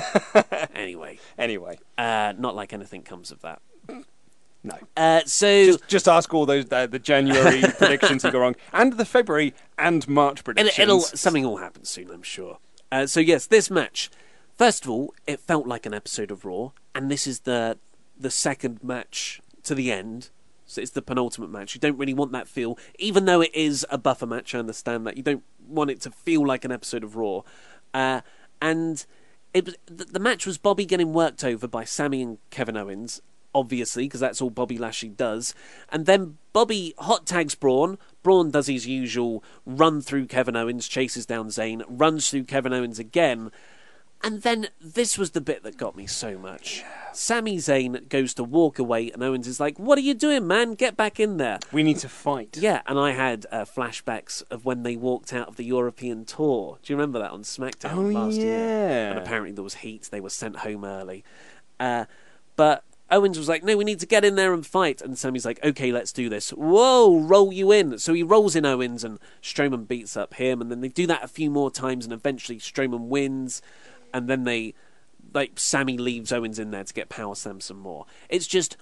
S6: Anyway.
S4: Anyway.
S6: Uh, not like anything comes of that.
S4: No.
S6: Uh, so
S4: just, just ask all those uh, the January predictions you got wrong, and the February and March predictions.
S6: It'll, it'll, something will happen soon, I'm sure. Uh, so yes, this match. First of all, it felt like an episode of Raw, and this is the the second match to the end. So it's the penultimate match. You don't really want that feel, even though it is a buffer match. I understand that you don't want it to feel like an episode of Raw, uh, and it was, the, the match was Bobby getting worked over by Sami and Kevin Owens. Obviously, because that's all Bobby Lashley does. And then Bobby hot tags Braun. Braun does his usual run through Kevin Owens, chases down Zayn, runs through Kevin Owens again. And then this was the bit that got me so much. Sami Zayn goes to walk away, and Owens is like, "What are you doing, man? Get back in there.
S4: We need to fight."
S6: Yeah, and I had uh, flashbacks of when they walked out of the European tour. Do you remember that on SmackDown
S4: oh,
S6: last
S4: yeah.
S6: year? And apparently there was heat. They were sent home early. Uh, but... Owens was like, no, we need to get in there and fight. And Sami's like, okay, let's do this. Whoa, roll you in. So he rolls in Owens and Strowman beats up him. And then they do that a few more times and eventually Strowman wins. And then they, like, Sami leaves Owens in there to get Power Slam some more. It's just,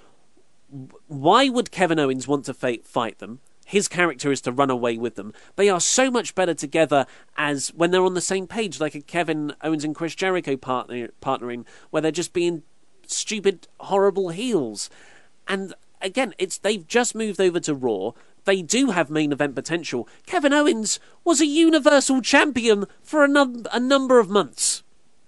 S6: why would Kevin Owens want to fight them? His character is to run away with them. They are so much better together as when they're on the same page, like a Kevin Owens and Chris Jericho partner, partnering, where they're just being stupid, horrible heels. And again, it's they've just moved over to Raw. They do have main event potential. Kevin Owens was a Universal Champion for a, num- a number of months.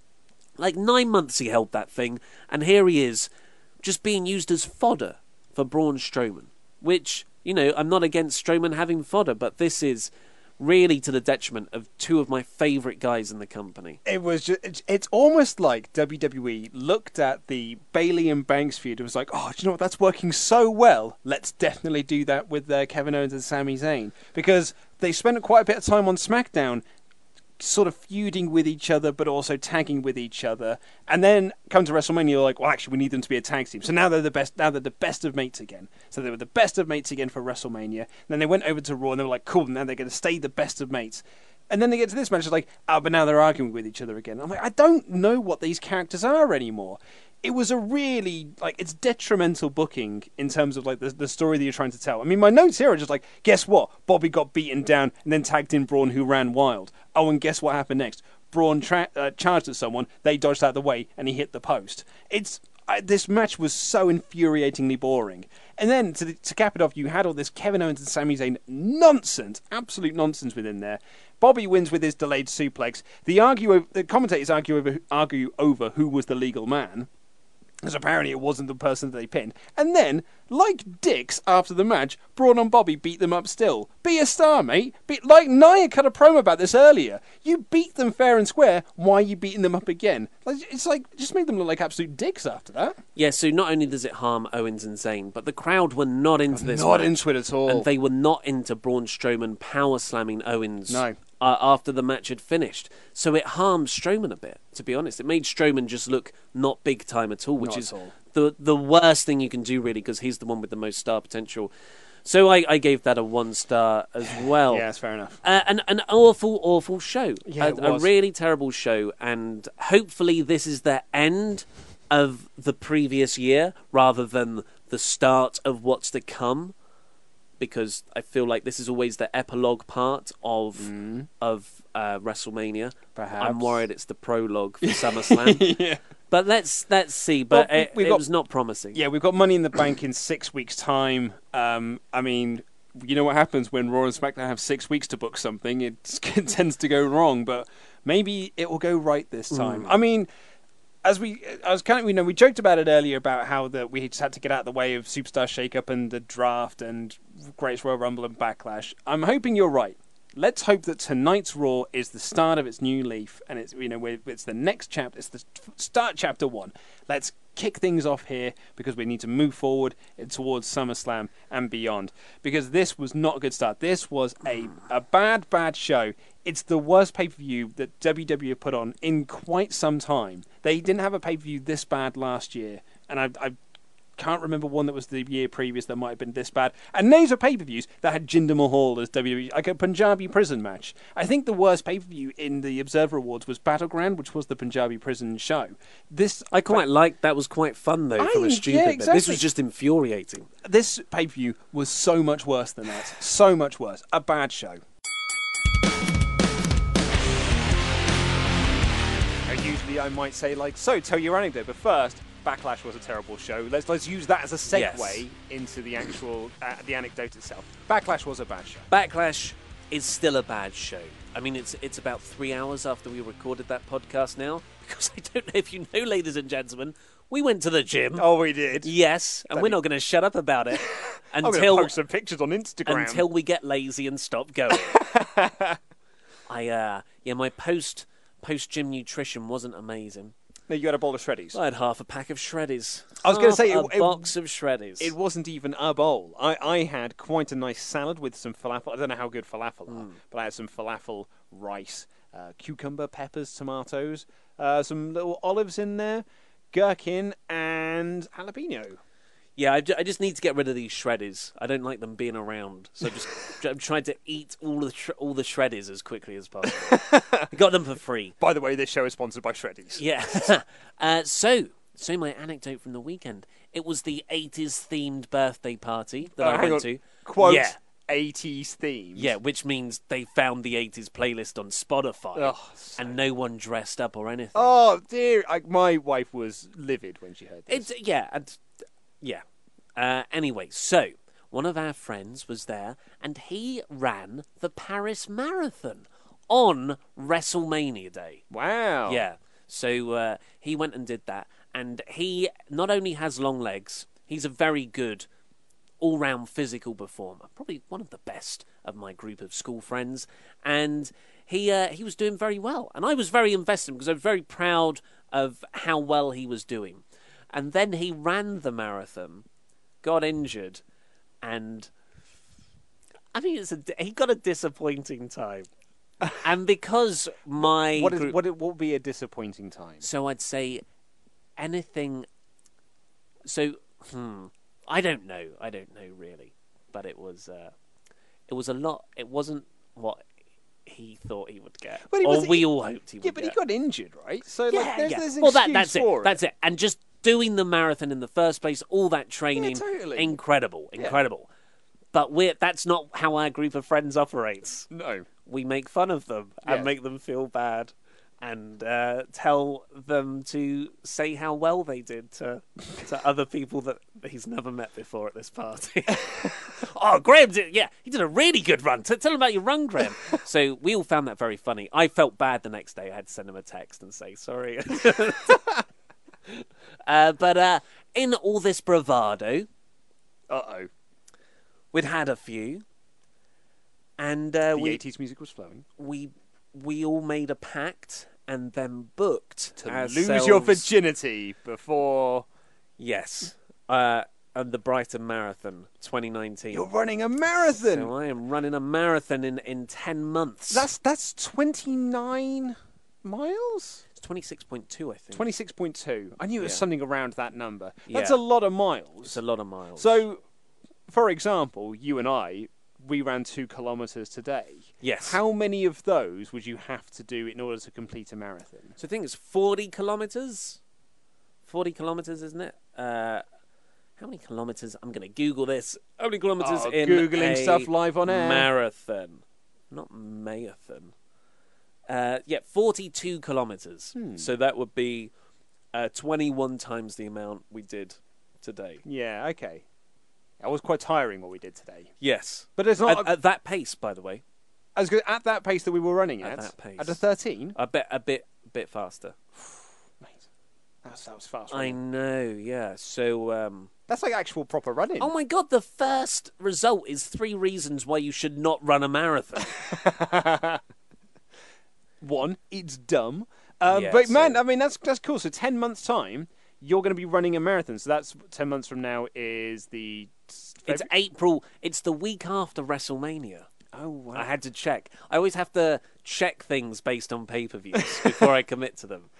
S6: Like nine months he held that thing, and here he is, just being used as fodder for Braun Strowman. Which, you know, I'm not against Strowman having fodder, but this is really to the detriment of two of my favourite guys in the company.
S4: It was just, it's, it's almost like W W E looked at the Bayley and Banks feud and was like, oh, do you know what, that's working so well, let's definitely do that with uh, Kevin Owens and Sami Zayn. Because they spent quite a bit of time on SmackDown sort of feuding with each other, but also tagging with each other. And then come to WrestleMania, you're like, well, actually, we need them to be a tag team. So now they're the best. Now they're the best of mates again. So they were the best of mates again for WrestleMania. And then they went over to Raw, and they were like, cool. Now they're going to stay the best of mates. And then they get to this match, it's like, oh, but now they're arguing with each other again. I'm like, I don't know what these characters are anymore. It was a really, like, it's detrimental booking in terms of, like, the, the story that you're trying to tell. I mean, my notes here are just like, guess what? Bobby got beaten down and then tagged in Braun, who ran wild. Oh, and guess what happened next? Braun tra- uh, charged at someone, they dodged out of the way, and he hit the post. It's I, this match was so infuriatingly boring. And then, to, to cap it off, you had all this Kevin Owens and Sami Zayn nonsense, absolute nonsense within there. Bobby wins with his delayed suplex. The, argue, the commentators argue over, argue over who was the legal man, because apparently it wasn't the person that they pinned. And then, like dicks after the match, Braun and Bobby beat them up still. Be a star, mate. Be, like Nia cut a promo about this earlier. You beat them fair and square. Why are you beating them up again? Like, it's like, just made them look like absolute dicks after that.
S6: Yeah, so not only does it harm Owens and Zayn, but the crowd were not into this
S4: Not
S6: match,
S4: into it at all.
S6: And they were not into Braun Strowman power slamming Owens.
S4: No.
S6: Uh, after the match had finished. So it harmed Strowman a bit, to be honest. It made Strowman just look not big time at all, which
S4: Not
S6: is
S4: at all.
S6: the the worst thing you can do, really, because he's the one with the most star potential. So I, I gave that a one star as well.
S4: Yeah, that's fair enough.
S6: Uh, an, an awful, awful show.
S4: Yeah,
S6: a,
S4: it
S6: a
S4: was.
S6: really terrible show, and hopefully this is the end of the previous year rather than the start of what's to come. Because I feel like this is always the epilogue part of
S4: mm.
S6: of uh, WrestleMania.
S4: Perhaps.
S6: I'm worried it's the prologue for SummerSlam.
S4: Yeah.
S6: But let's let's see. But
S4: Well,
S6: it,
S4: we've
S6: it
S4: got-
S6: was not promising.
S4: Yeah, we've got Money in the Bank in six weeks' time. Um, I mean, you know what happens when Raw and SmackDown have six weeks to book something? It, it tends to go wrong, but maybe it will go right this time.
S6: Mm.
S4: I mean, as we, I was kind of, you know, we joked about it earlier about how that we just had to get out of the way of Superstar Shake-Up and the draft and Greatest Royal Rumble and Backlash. I'm hoping you're right. Let's hope that tonight's Raw is the start of its new leaf, and it's, you know, it's the next chapter. It's the start chapter one. Let's kick things off here because we need to move forward towards SummerSlam and beyond. Because this was not a good start. This was a a bad, bad show. It's the worst pay-per-view that W W E put on in quite some time. They didn't have a pay-per-view this bad last year, and I. I can't remember one that was the year previous that might have been this bad. And those are pay-per-views that had Jinder Mahal as W W E, like a Punjabi prison match. I think the worst pay-per-view in the Observer Awards was Battleground, which was the Punjabi prison show. This
S6: I quite liked. That was quite fun though, from
S4: I-
S6: a stupid
S4: yeah,
S6: bit.
S4: exactly.
S6: This was just infuriating.
S4: This pay-per-view was so much worse than that. So much worse. A bad show. And usually I might say, like, so, tell your anecdote, but first, Backlash was a terrible show. Let's let's use that as a segue
S6: Yes.
S4: into the actual uh, the anecdote itself. Backlash was a bad show.
S6: Backlash is still a bad show. I mean, it's it's about three hours after we recorded that podcast now, because I don't know if you know, ladies and gentlemen, we went to the gym.
S4: Oh, we did.
S6: Yes, and
S4: Bloody-
S6: we're not going to shut up about it
S4: I'm going
S6: until
S4: to post some pictures on Instagram.
S6: until we get lazy and stop going. I uh, yeah, my post post gym nutrition wasn't amazing.
S4: No, you got a bowl of Shreddies.
S6: I had half a pack of Shreddies.
S4: I was going to
S6: Half
S4: say
S6: a
S4: it, it-
S6: box of Shreddies.
S4: It wasn't even a bowl. I, I had quite a nice salad with some falafel. I don't know how good falafel are,
S6: Mm.
S4: but I had some falafel, rice, uh, cucumber, peppers, tomatoes, uh, some little olives in there, gherkin, and jalapeno.
S6: Yeah, I, ju- I just need to get rid of these shreddies. I don't like them being around, so I'm just I'm trying to eat all the sh- all the shreddies as quickly as possible. I got them for free.
S4: By the way, this show is sponsored by Shreddies.
S6: Yeah. uh, so, so my anecdote from the weekend. It was the eighties themed birthday party that
S4: Uh,
S6: I
S4: hang
S6: went
S4: on.
S6: to.
S4: Quote,
S6: Yeah.
S4: eighties themes.
S6: Yeah, which means they found the eighties playlist on Spotify,
S4: Oh,
S6: and no one dressed up or anything.
S4: Oh, dear. I, my wife was livid when she heard this.
S6: It's yeah, and yeah. Uh, anyway, so one of our friends was there, and he ran the Paris Marathon on WrestleMania Day.
S4: Wow.
S6: Yeah. So uh, he went and did that, and he not only has long legs, he's a very good all-round physical performer. Probably one of the best of my group of school friends, and he uh, he was doing very well, and I was very invested because I was very proud of how well he was doing. And then he ran the marathon, got injured, and I mean, it's a, he got a disappointing time. And because my
S4: What, is,
S6: group-
S4: what, what would be a disappointing time?
S6: so I'd say anything. So hmm, I don't know. I don't know really, but it was uh, it was a lot. It wasn't what he thought he would get,
S4: But he
S6: or
S4: was-
S6: we
S4: he-
S6: all hoped he would.
S4: Yeah, but
S6: get.
S4: he got injured, right? So
S6: Yeah,
S4: like, there's,
S6: yeah.
S4: there's an
S6: well, that,
S4: excuse
S6: that's it.
S4: for
S6: That's it. And just doing the marathon in the first place, all that training,
S4: totally.
S6: incredible, incredible. But we're that's not how our group of friends operates.
S4: No.
S6: We make fun of them and
S4: Yeah.
S6: make them feel bad, and uh, tell them to say how well they did to to other people that he's never met before at this party. Oh, Graham did, yeah, he did a really good run. T- tell him about your run, Graham. So we all found that very funny. I felt bad the next day. I had to send him a text and say sorry. uh, but uh, in all this bravado,
S4: Uh-oh.
S6: we'd had a few, and uh,
S4: The
S6: we
S4: eighties music was flowing.
S6: we we all made a pact and then booked
S4: To
S6: ourselves...
S4: lose your virginity before...
S6: Yes. Uh, and the Brighton Marathon twenty nineteen.
S4: You're running a marathon!
S6: So I am running a marathon in, in ten months.
S4: That's that's twenty-nine miles?
S6: It's twenty-six point two, I think.
S4: twenty-six point two. I knew it was
S6: Yeah.
S4: something around that number. That's
S6: Yeah.
S4: a lot of miles.
S6: It's a lot of miles.
S4: So, for example, you and I, we ran two kilometres today.
S6: Yes.
S4: How many of those would you have to do in order to complete a marathon?
S6: So I think it's forty kilometres. forty kilometres, isn't it? Uh, how many kilometres? I'm going to Google this. How many kilometres
S4: Oh,
S6: in
S4: Googling
S6: a
S4: stuff live on air.
S6: marathon? Not marathon. Uh, yeah, forty-two kilometres.
S4: Hmm.
S6: So that would be uh, twenty-one times the amount we did today.
S4: Yeah, okay. It was quite tiring what we did today.
S6: Yes.
S4: But it's not...
S6: At, at that pace, by the way.
S4: I was good, at that pace that we were running at.
S6: At that pace.
S4: At a thirteen?
S6: A bit, a bit, bit faster.
S4: Mate, that was, that was fast.
S6: I know, yeah. So, um...
S4: That's like actual proper running.
S6: Oh my god, the first result is three reasons why you should not run a marathon.
S4: One, it's dumb. Um,
S6: Yeah,
S4: but
S6: so-
S4: man, I mean, that's that's cool. So ten months' time, you're going to be running a marathon. So that's ten months from now is the...
S6: It's April. It's the week after WrestleMania.
S4: Oh, wow.
S6: I had to check. I always have to check things based on pay-per-views before I commit to them.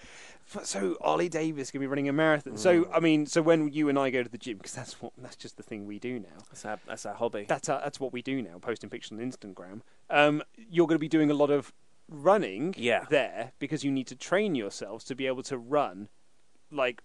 S4: So Ollie Davis is going to be running a marathon. Mm. So I mean, so when you and I go to the gym, because that's what that's just the thing we do now.
S6: That's our, that's our hobby.
S4: That's our, that's what we do now. Posting pictures on Instagram. Um, you're going to be doing a lot of running.
S6: Yeah.
S4: There because you need to train yourselves to be able to run. Like,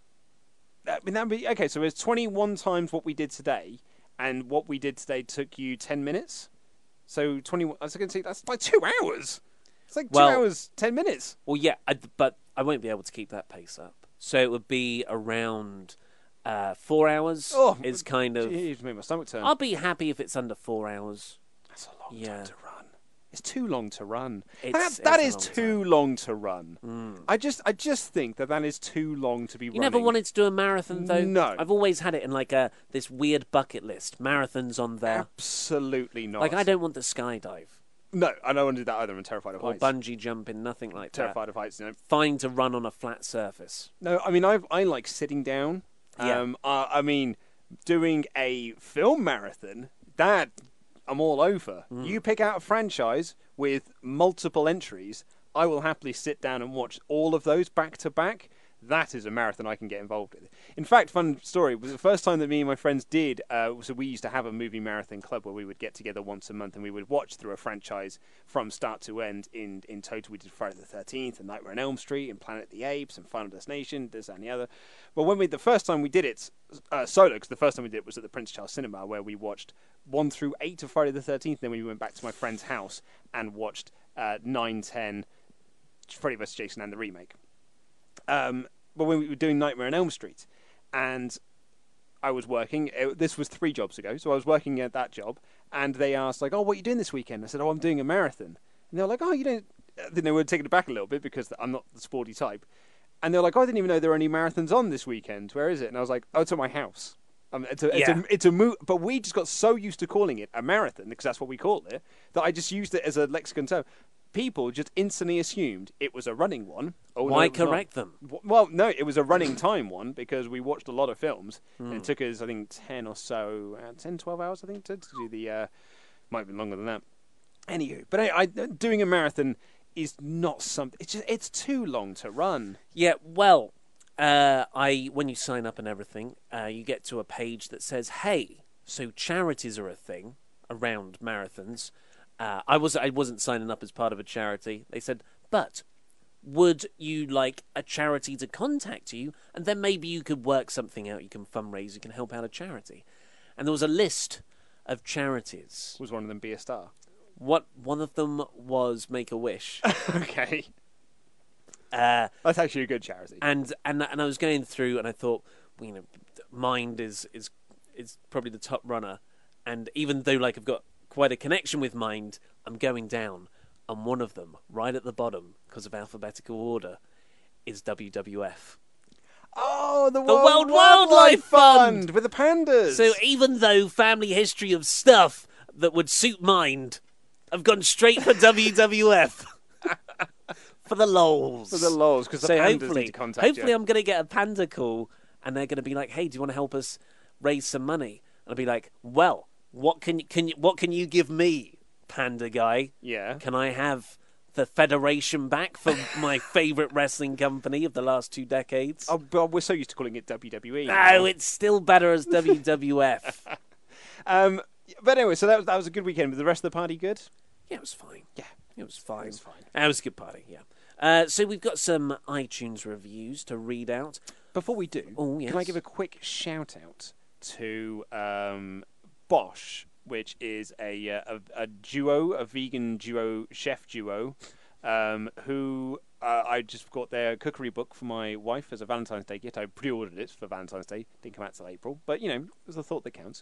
S4: I mean, that'd be okay. So it's twenty-one times what we did today, and what we did today took you ten minutes. So twenty-one. I was going to say that's like two hours. It's like two
S6: Well-
S4: hours, ten minutes.
S6: Well, yeah, I, but I won't be able to keep that pace up. So it would be around uh, four hours.
S4: Oh,
S6: is kind of.
S4: Jeez, made my stomach turn.
S6: I'll be happy if it's under four hours.
S4: That's a long
S6: Yeah.
S4: time to run. It's too long to run.
S6: It's-
S4: that that
S6: it's a
S4: is
S6: long
S4: too long to run.
S6: Mm.
S4: I just I just think that that is too long to be
S6: You
S4: running.
S6: never wanted to do a marathon, though?
S4: No.
S6: I've always had it in like a this weird bucket list. Marathons on there.
S4: Absolutely not.
S6: Like, I don't want to skydive.
S4: No, I don't want to do that either. I'm terrified of
S6: Or
S4: heights.
S6: bungee jumping, nothing like
S4: terrified
S6: that.
S4: of heights. You know.
S6: Fine to run on a flat surface.
S4: No, I mean I I like sitting down.
S6: Yeah.
S4: Um, I, I mean, doing a film marathon, that I'm all over.
S6: Mm.
S4: You pick out a franchise with multiple entries, I will happily sit down and watch all of those back to back. That is a marathon I can get involved with. In fact, fun story, it was the first time that me and my friends did, uh, so we used to have a movie marathon club where we would get together once a month and we would watch through a franchise from start to end. In in total, we did Friday the thirteenth and Nightmare on Elm Street and Planet of the Apes and Final Destination, this and the other. But when we, the first time we did it uh, solo, because the first time we did it was at the Prince Charles Cinema, where we watched one through eight of Friday the thirteenth, then we went back to my friend's house and watched uh, nine, ten, Freddy versus. Jason and the remake. Um, but when we were doing Nightmare on Elm Street, and I was working, it, this was three jobs ago, so I was working at that job, and they asked, like, oh, what are you doing this weekend? I said, oh, I'm doing a marathon. And they were like, oh, you don't... Then they were taken aback a little bit, because I'm not the sporty type. And they were like, oh, I didn't even know there were any marathons on this weekend. Where is it? And I was like, oh, it's at my house. Um, it's a, it's
S6: Yeah.
S4: a, it's a mo- but we just got so used to calling it a marathon, because that's what we call it, that I just used it as a lexicon term. People just instantly assumed it was a running one. Oh, no,
S6: Why
S4: it was not.
S6: correct them?
S4: W- Well, no, it was a running time one because we watched a lot of films. And
S6: Hmm.
S4: it took us, I think, ten or so, uh, ten, twelve hours, I think, to, to do the... Uh, might have been longer than that. Anywho, but I, I, doing a marathon is not something... It's just, it's too long to run.
S6: Yeah, well, uh, I when you sign up and everything, uh, you get to a page that says, hey, so charities are a thing around marathons. Uh, I, was, I wasn't signing up as part of a charity. They said, but would you like a charity to contact you? And then maybe you could work something out. You can fundraise, you can help out a charity. And there was a list of charities.
S4: Was one of them Be a Star?
S6: What One of them was Make-A-Wish.
S4: Okay.
S6: Uh,
S4: That's actually a good charity.
S6: And and and I was going through, and I thought, well, you know, Mind is is is probably the top runner, and even though like I've got quite a connection with Mind, I'm going down, and one of them, right at the bottom, because of alphabetical order, is W W F.
S4: Oh, the,
S6: The
S4: World,
S6: World Wildlife Fund!
S4: with the pandas.
S6: So even though family history of stuff that would suit Mind, I've gone straight for W W F. For the lols.
S4: For the lols, because the
S6: so
S4: pandas
S6: hopefully,
S4: need to contact
S6: hopefully
S4: you.
S6: I'm going to get a panda call, and they're going to be like, "Hey, do you want to help us raise some money?" And I'll be like, "Well, what can can you, what can you give me, panda guy?
S4: Yeah.
S6: Can I have the Federation back for my favourite wrestling company of the last two decades?"
S4: Oh, but we're so used to calling it W W E.
S6: No, it's still better as W W F.
S4: Um, but anyway, so that was that was a good weekend. Was the rest of the party good?
S6: Yeah, it was fine.
S4: Yeah,
S6: it was fine.
S4: It was fine.
S6: It was a good party. Yeah. Uh, so we've got some iTunes reviews to read out.
S4: Before we do,
S6: oh, yes.
S4: can I give a quick shout out to um, Bosch, which is a, uh, a a duo, a vegan duo, chef duo, um, who uh, I just got their cookery book for my wife as a Valentine's Day gift. I pre-ordered it for Valentine's Day. Didn't come out till April, but you know, it was the thought that counts.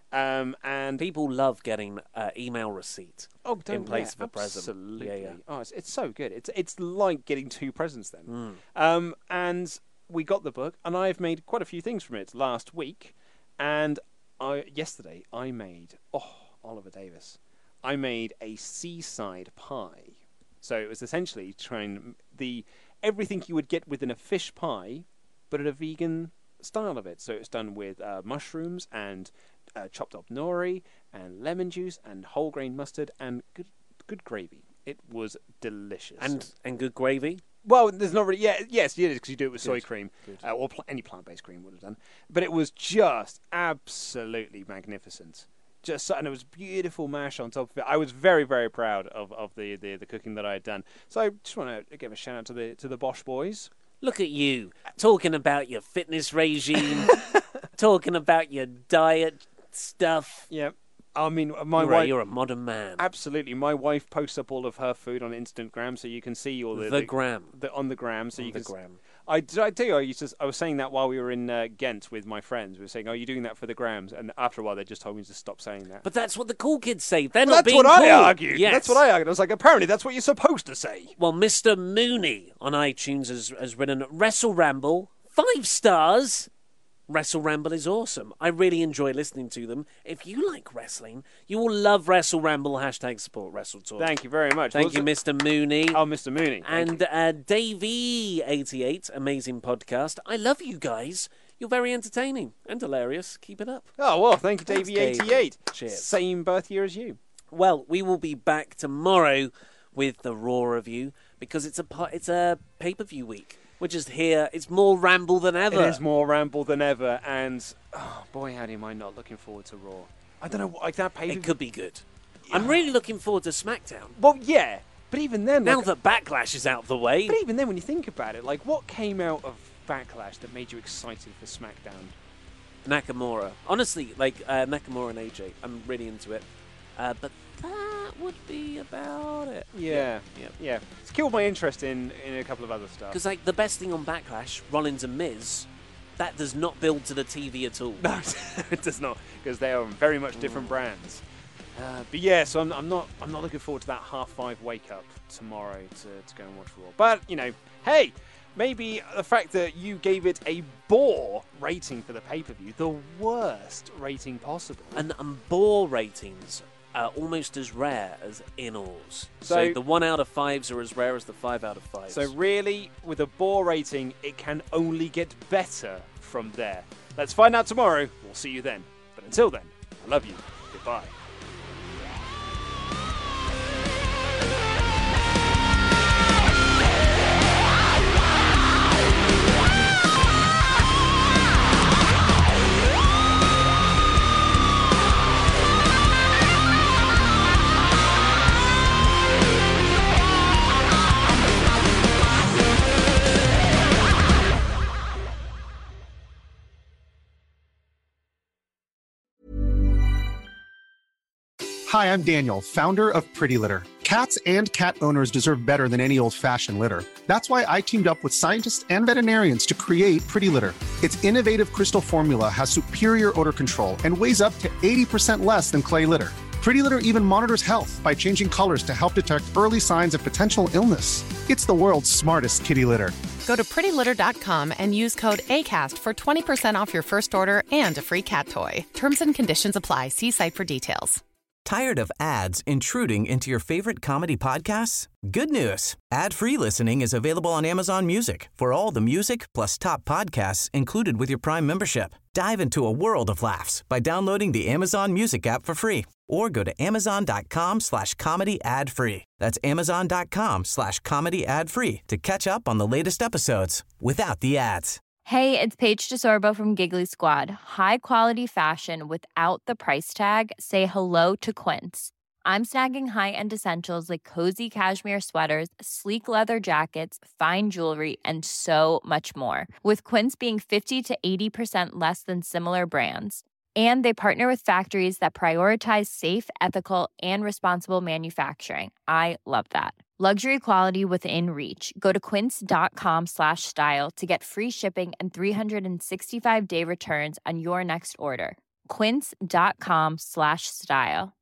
S4: Um, and
S6: people love getting uh, email receipt
S4: oh, don't,
S6: in place
S4: yeah,
S6: of a present.
S4: Absolutely.
S6: Yeah, yeah.
S4: Oh, it's, it's so good. It's it's like getting two presents then.
S6: Mm.
S4: Um, and we got the book, and I've made quite a few things from it last week. And I yesterday I made oh Oliver Davis. I made a seaside pie. So it was essentially trying the everything you would get within a fish pie, but at a vegan style of it. So it's done with uh, mushrooms and uh, chopped up nori and lemon juice and whole grain mustard and good good gravy. It was delicious.
S6: And and good gravy?
S4: Well, there's not really... Yeah, yes, it is, because you do it with
S6: Good.
S4: soy cream.
S6: Good.
S4: Uh, or pl- any plant-based cream would have done. But it was just absolutely magnificent. Just so, and it was beautiful mash on top of it. I was very, very proud of, of the, the, the cooking that I had done. So I just want to give a shout-out to the to the Bosch boys.
S6: Look at you, talking about your fitness regime, talking about your diet stuff.
S4: Yeah. I mean, my
S6: you're,
S4: wife...
S6: a, you're a modern man.
S4: Absolutely. My wife posts up all of her food on Instagram, so you can see all the...
S6: The,
S4: the
S6: gram.
S4: The, on the gram, so
S6: on
S4: you
S6: the
S4: can...
S6: gram.
S4: I, did I tell you, I, used to, I was saying that while we were in uh, Ghent with my friends. We were saying, are you doing that for the grams? And after a while, they just told me to stop saying that.
S6: But that's what the cool kids say. They're
S4: well,
S6: not
S4: that's
S6: being
S4: what
S6: cool.
S4: I argued.
S6: Yes.
S4: That's what I argued. I was like, apparently that's what you're supposed to say.
S6: Well, Mister Mooney on iTunes has, has written, Wrestle Ramble, five stars. Wrestle Ramble is awesome. I really enjoy listening to them. If you like wrestling, you will love Wrestle Ramble. Hashtag support Wrestle Talk.
S4: Thank you very much.
S6: Thank
S4: What's
S6: you,
S4: it?
S6: Mister Mooney.
S4: Oh, Mister Mooney.
S6: And uh, Davey eighty-eight, amazing podcast. I love you guys. You're very entertaining and hilarious. Keep it up.
S4: Oh, well, thank you,
S6: Thanks,
S4: Davey eighty-eight.
S6: Cheers.
S4: Same birth year as you.
S6: Well, we will be back tomorrow with the Raw review because it's a it's a pay-per-view week. We're just here. It's more ramble than ever.
S4: It is more ramble than ever. And, oh, boy, howdy am I not looking forward to Raw. I don't know, like that pay
S6: It could be good. I'm really looking forward to SmackDown.
S4: Well, yeah. But even then...
S6: Now
S4: like,
S6: that Backlash is out of the way...
S4: But even then, when you think about it, like, what came out of Backlash that made you excited for SmackDown?
S6: Nakamura. Honestly, like, uh, Nakamura and A J. I'm really into it. Uh, but that would be about it.
S4: Yeah.
S6: Yeah.
S4: Yeah. It's killed my interest in, in a couple of other stuff.
S6: Because, like, the best thing on Backlash, Rollins and Miz, that does not build to the T V at all.
S4: No, it does not, because they are very much different mm. brands. Uh, but yeah, so I'm, I'm not I'm not looking forward to that half five wake up tomorrow to, to go and watch Raw. But, you know, hey, maybe the fact that you gave it a bore rating for the pay-per-view, the worst rating possible.
S6: And, and bore ratings are almost as rare as in-alls. So,
S4: So
S6: the one out of fives are as rare as the five out of fives.
S4: So really, with a bore rating, it can only get better from there. Let's find out tomorrow. We'll see you then. But until then, I love you. Goodbye.
S11: Hi, I'm Daniel, founder of Pretty Litter. Cats and cat owners deserve better than any old-fashioned litter. That's why I teamed up with scientists and veterinarians to create Pretty Litter. Its innovative crystal formula has superior odor control and weighs up to eighty percent less than clay litter. Pretty Litter even monitors health by changing colors to help detect early signs of potential illness. It's the world's smartest kitty litter.
S12: Go to pretty litter dot com and use code ACAST for twenty percent off your first order and a free cat toy. Terms and conditions apply. See site for details.
S10: Tired of ads intruding into your favorite comedy podcasts? Good news. Ad-free listening is available on Amazon Music for all the music plus top podcasts included with your Prime membership. Dive into a world of laughs by downloading the Amazon Music app for free or go to amazon.com slash comedy ad free. That's amazon.com slash comedy ad free to catch up on the latest episodes without the ads.
S13: Hey, it's Paige DeSorbo from Giggly Squad. High quality fashion without the price tag. Say hello to Quince. I'm snagging high-end essentials like cozy cashmere sweaters, sleek leather jackets, fine jewelry, and so much more. With Quince being fifty to eighty percent less than similar brands. And they partner with factories that prioritize safe, ethical, and responsible manufacturing. I love that. Luxury quality within reach. Go to quince.com slash style to get free shipping and three sixty-five day returns on your next order. quince.com slash style.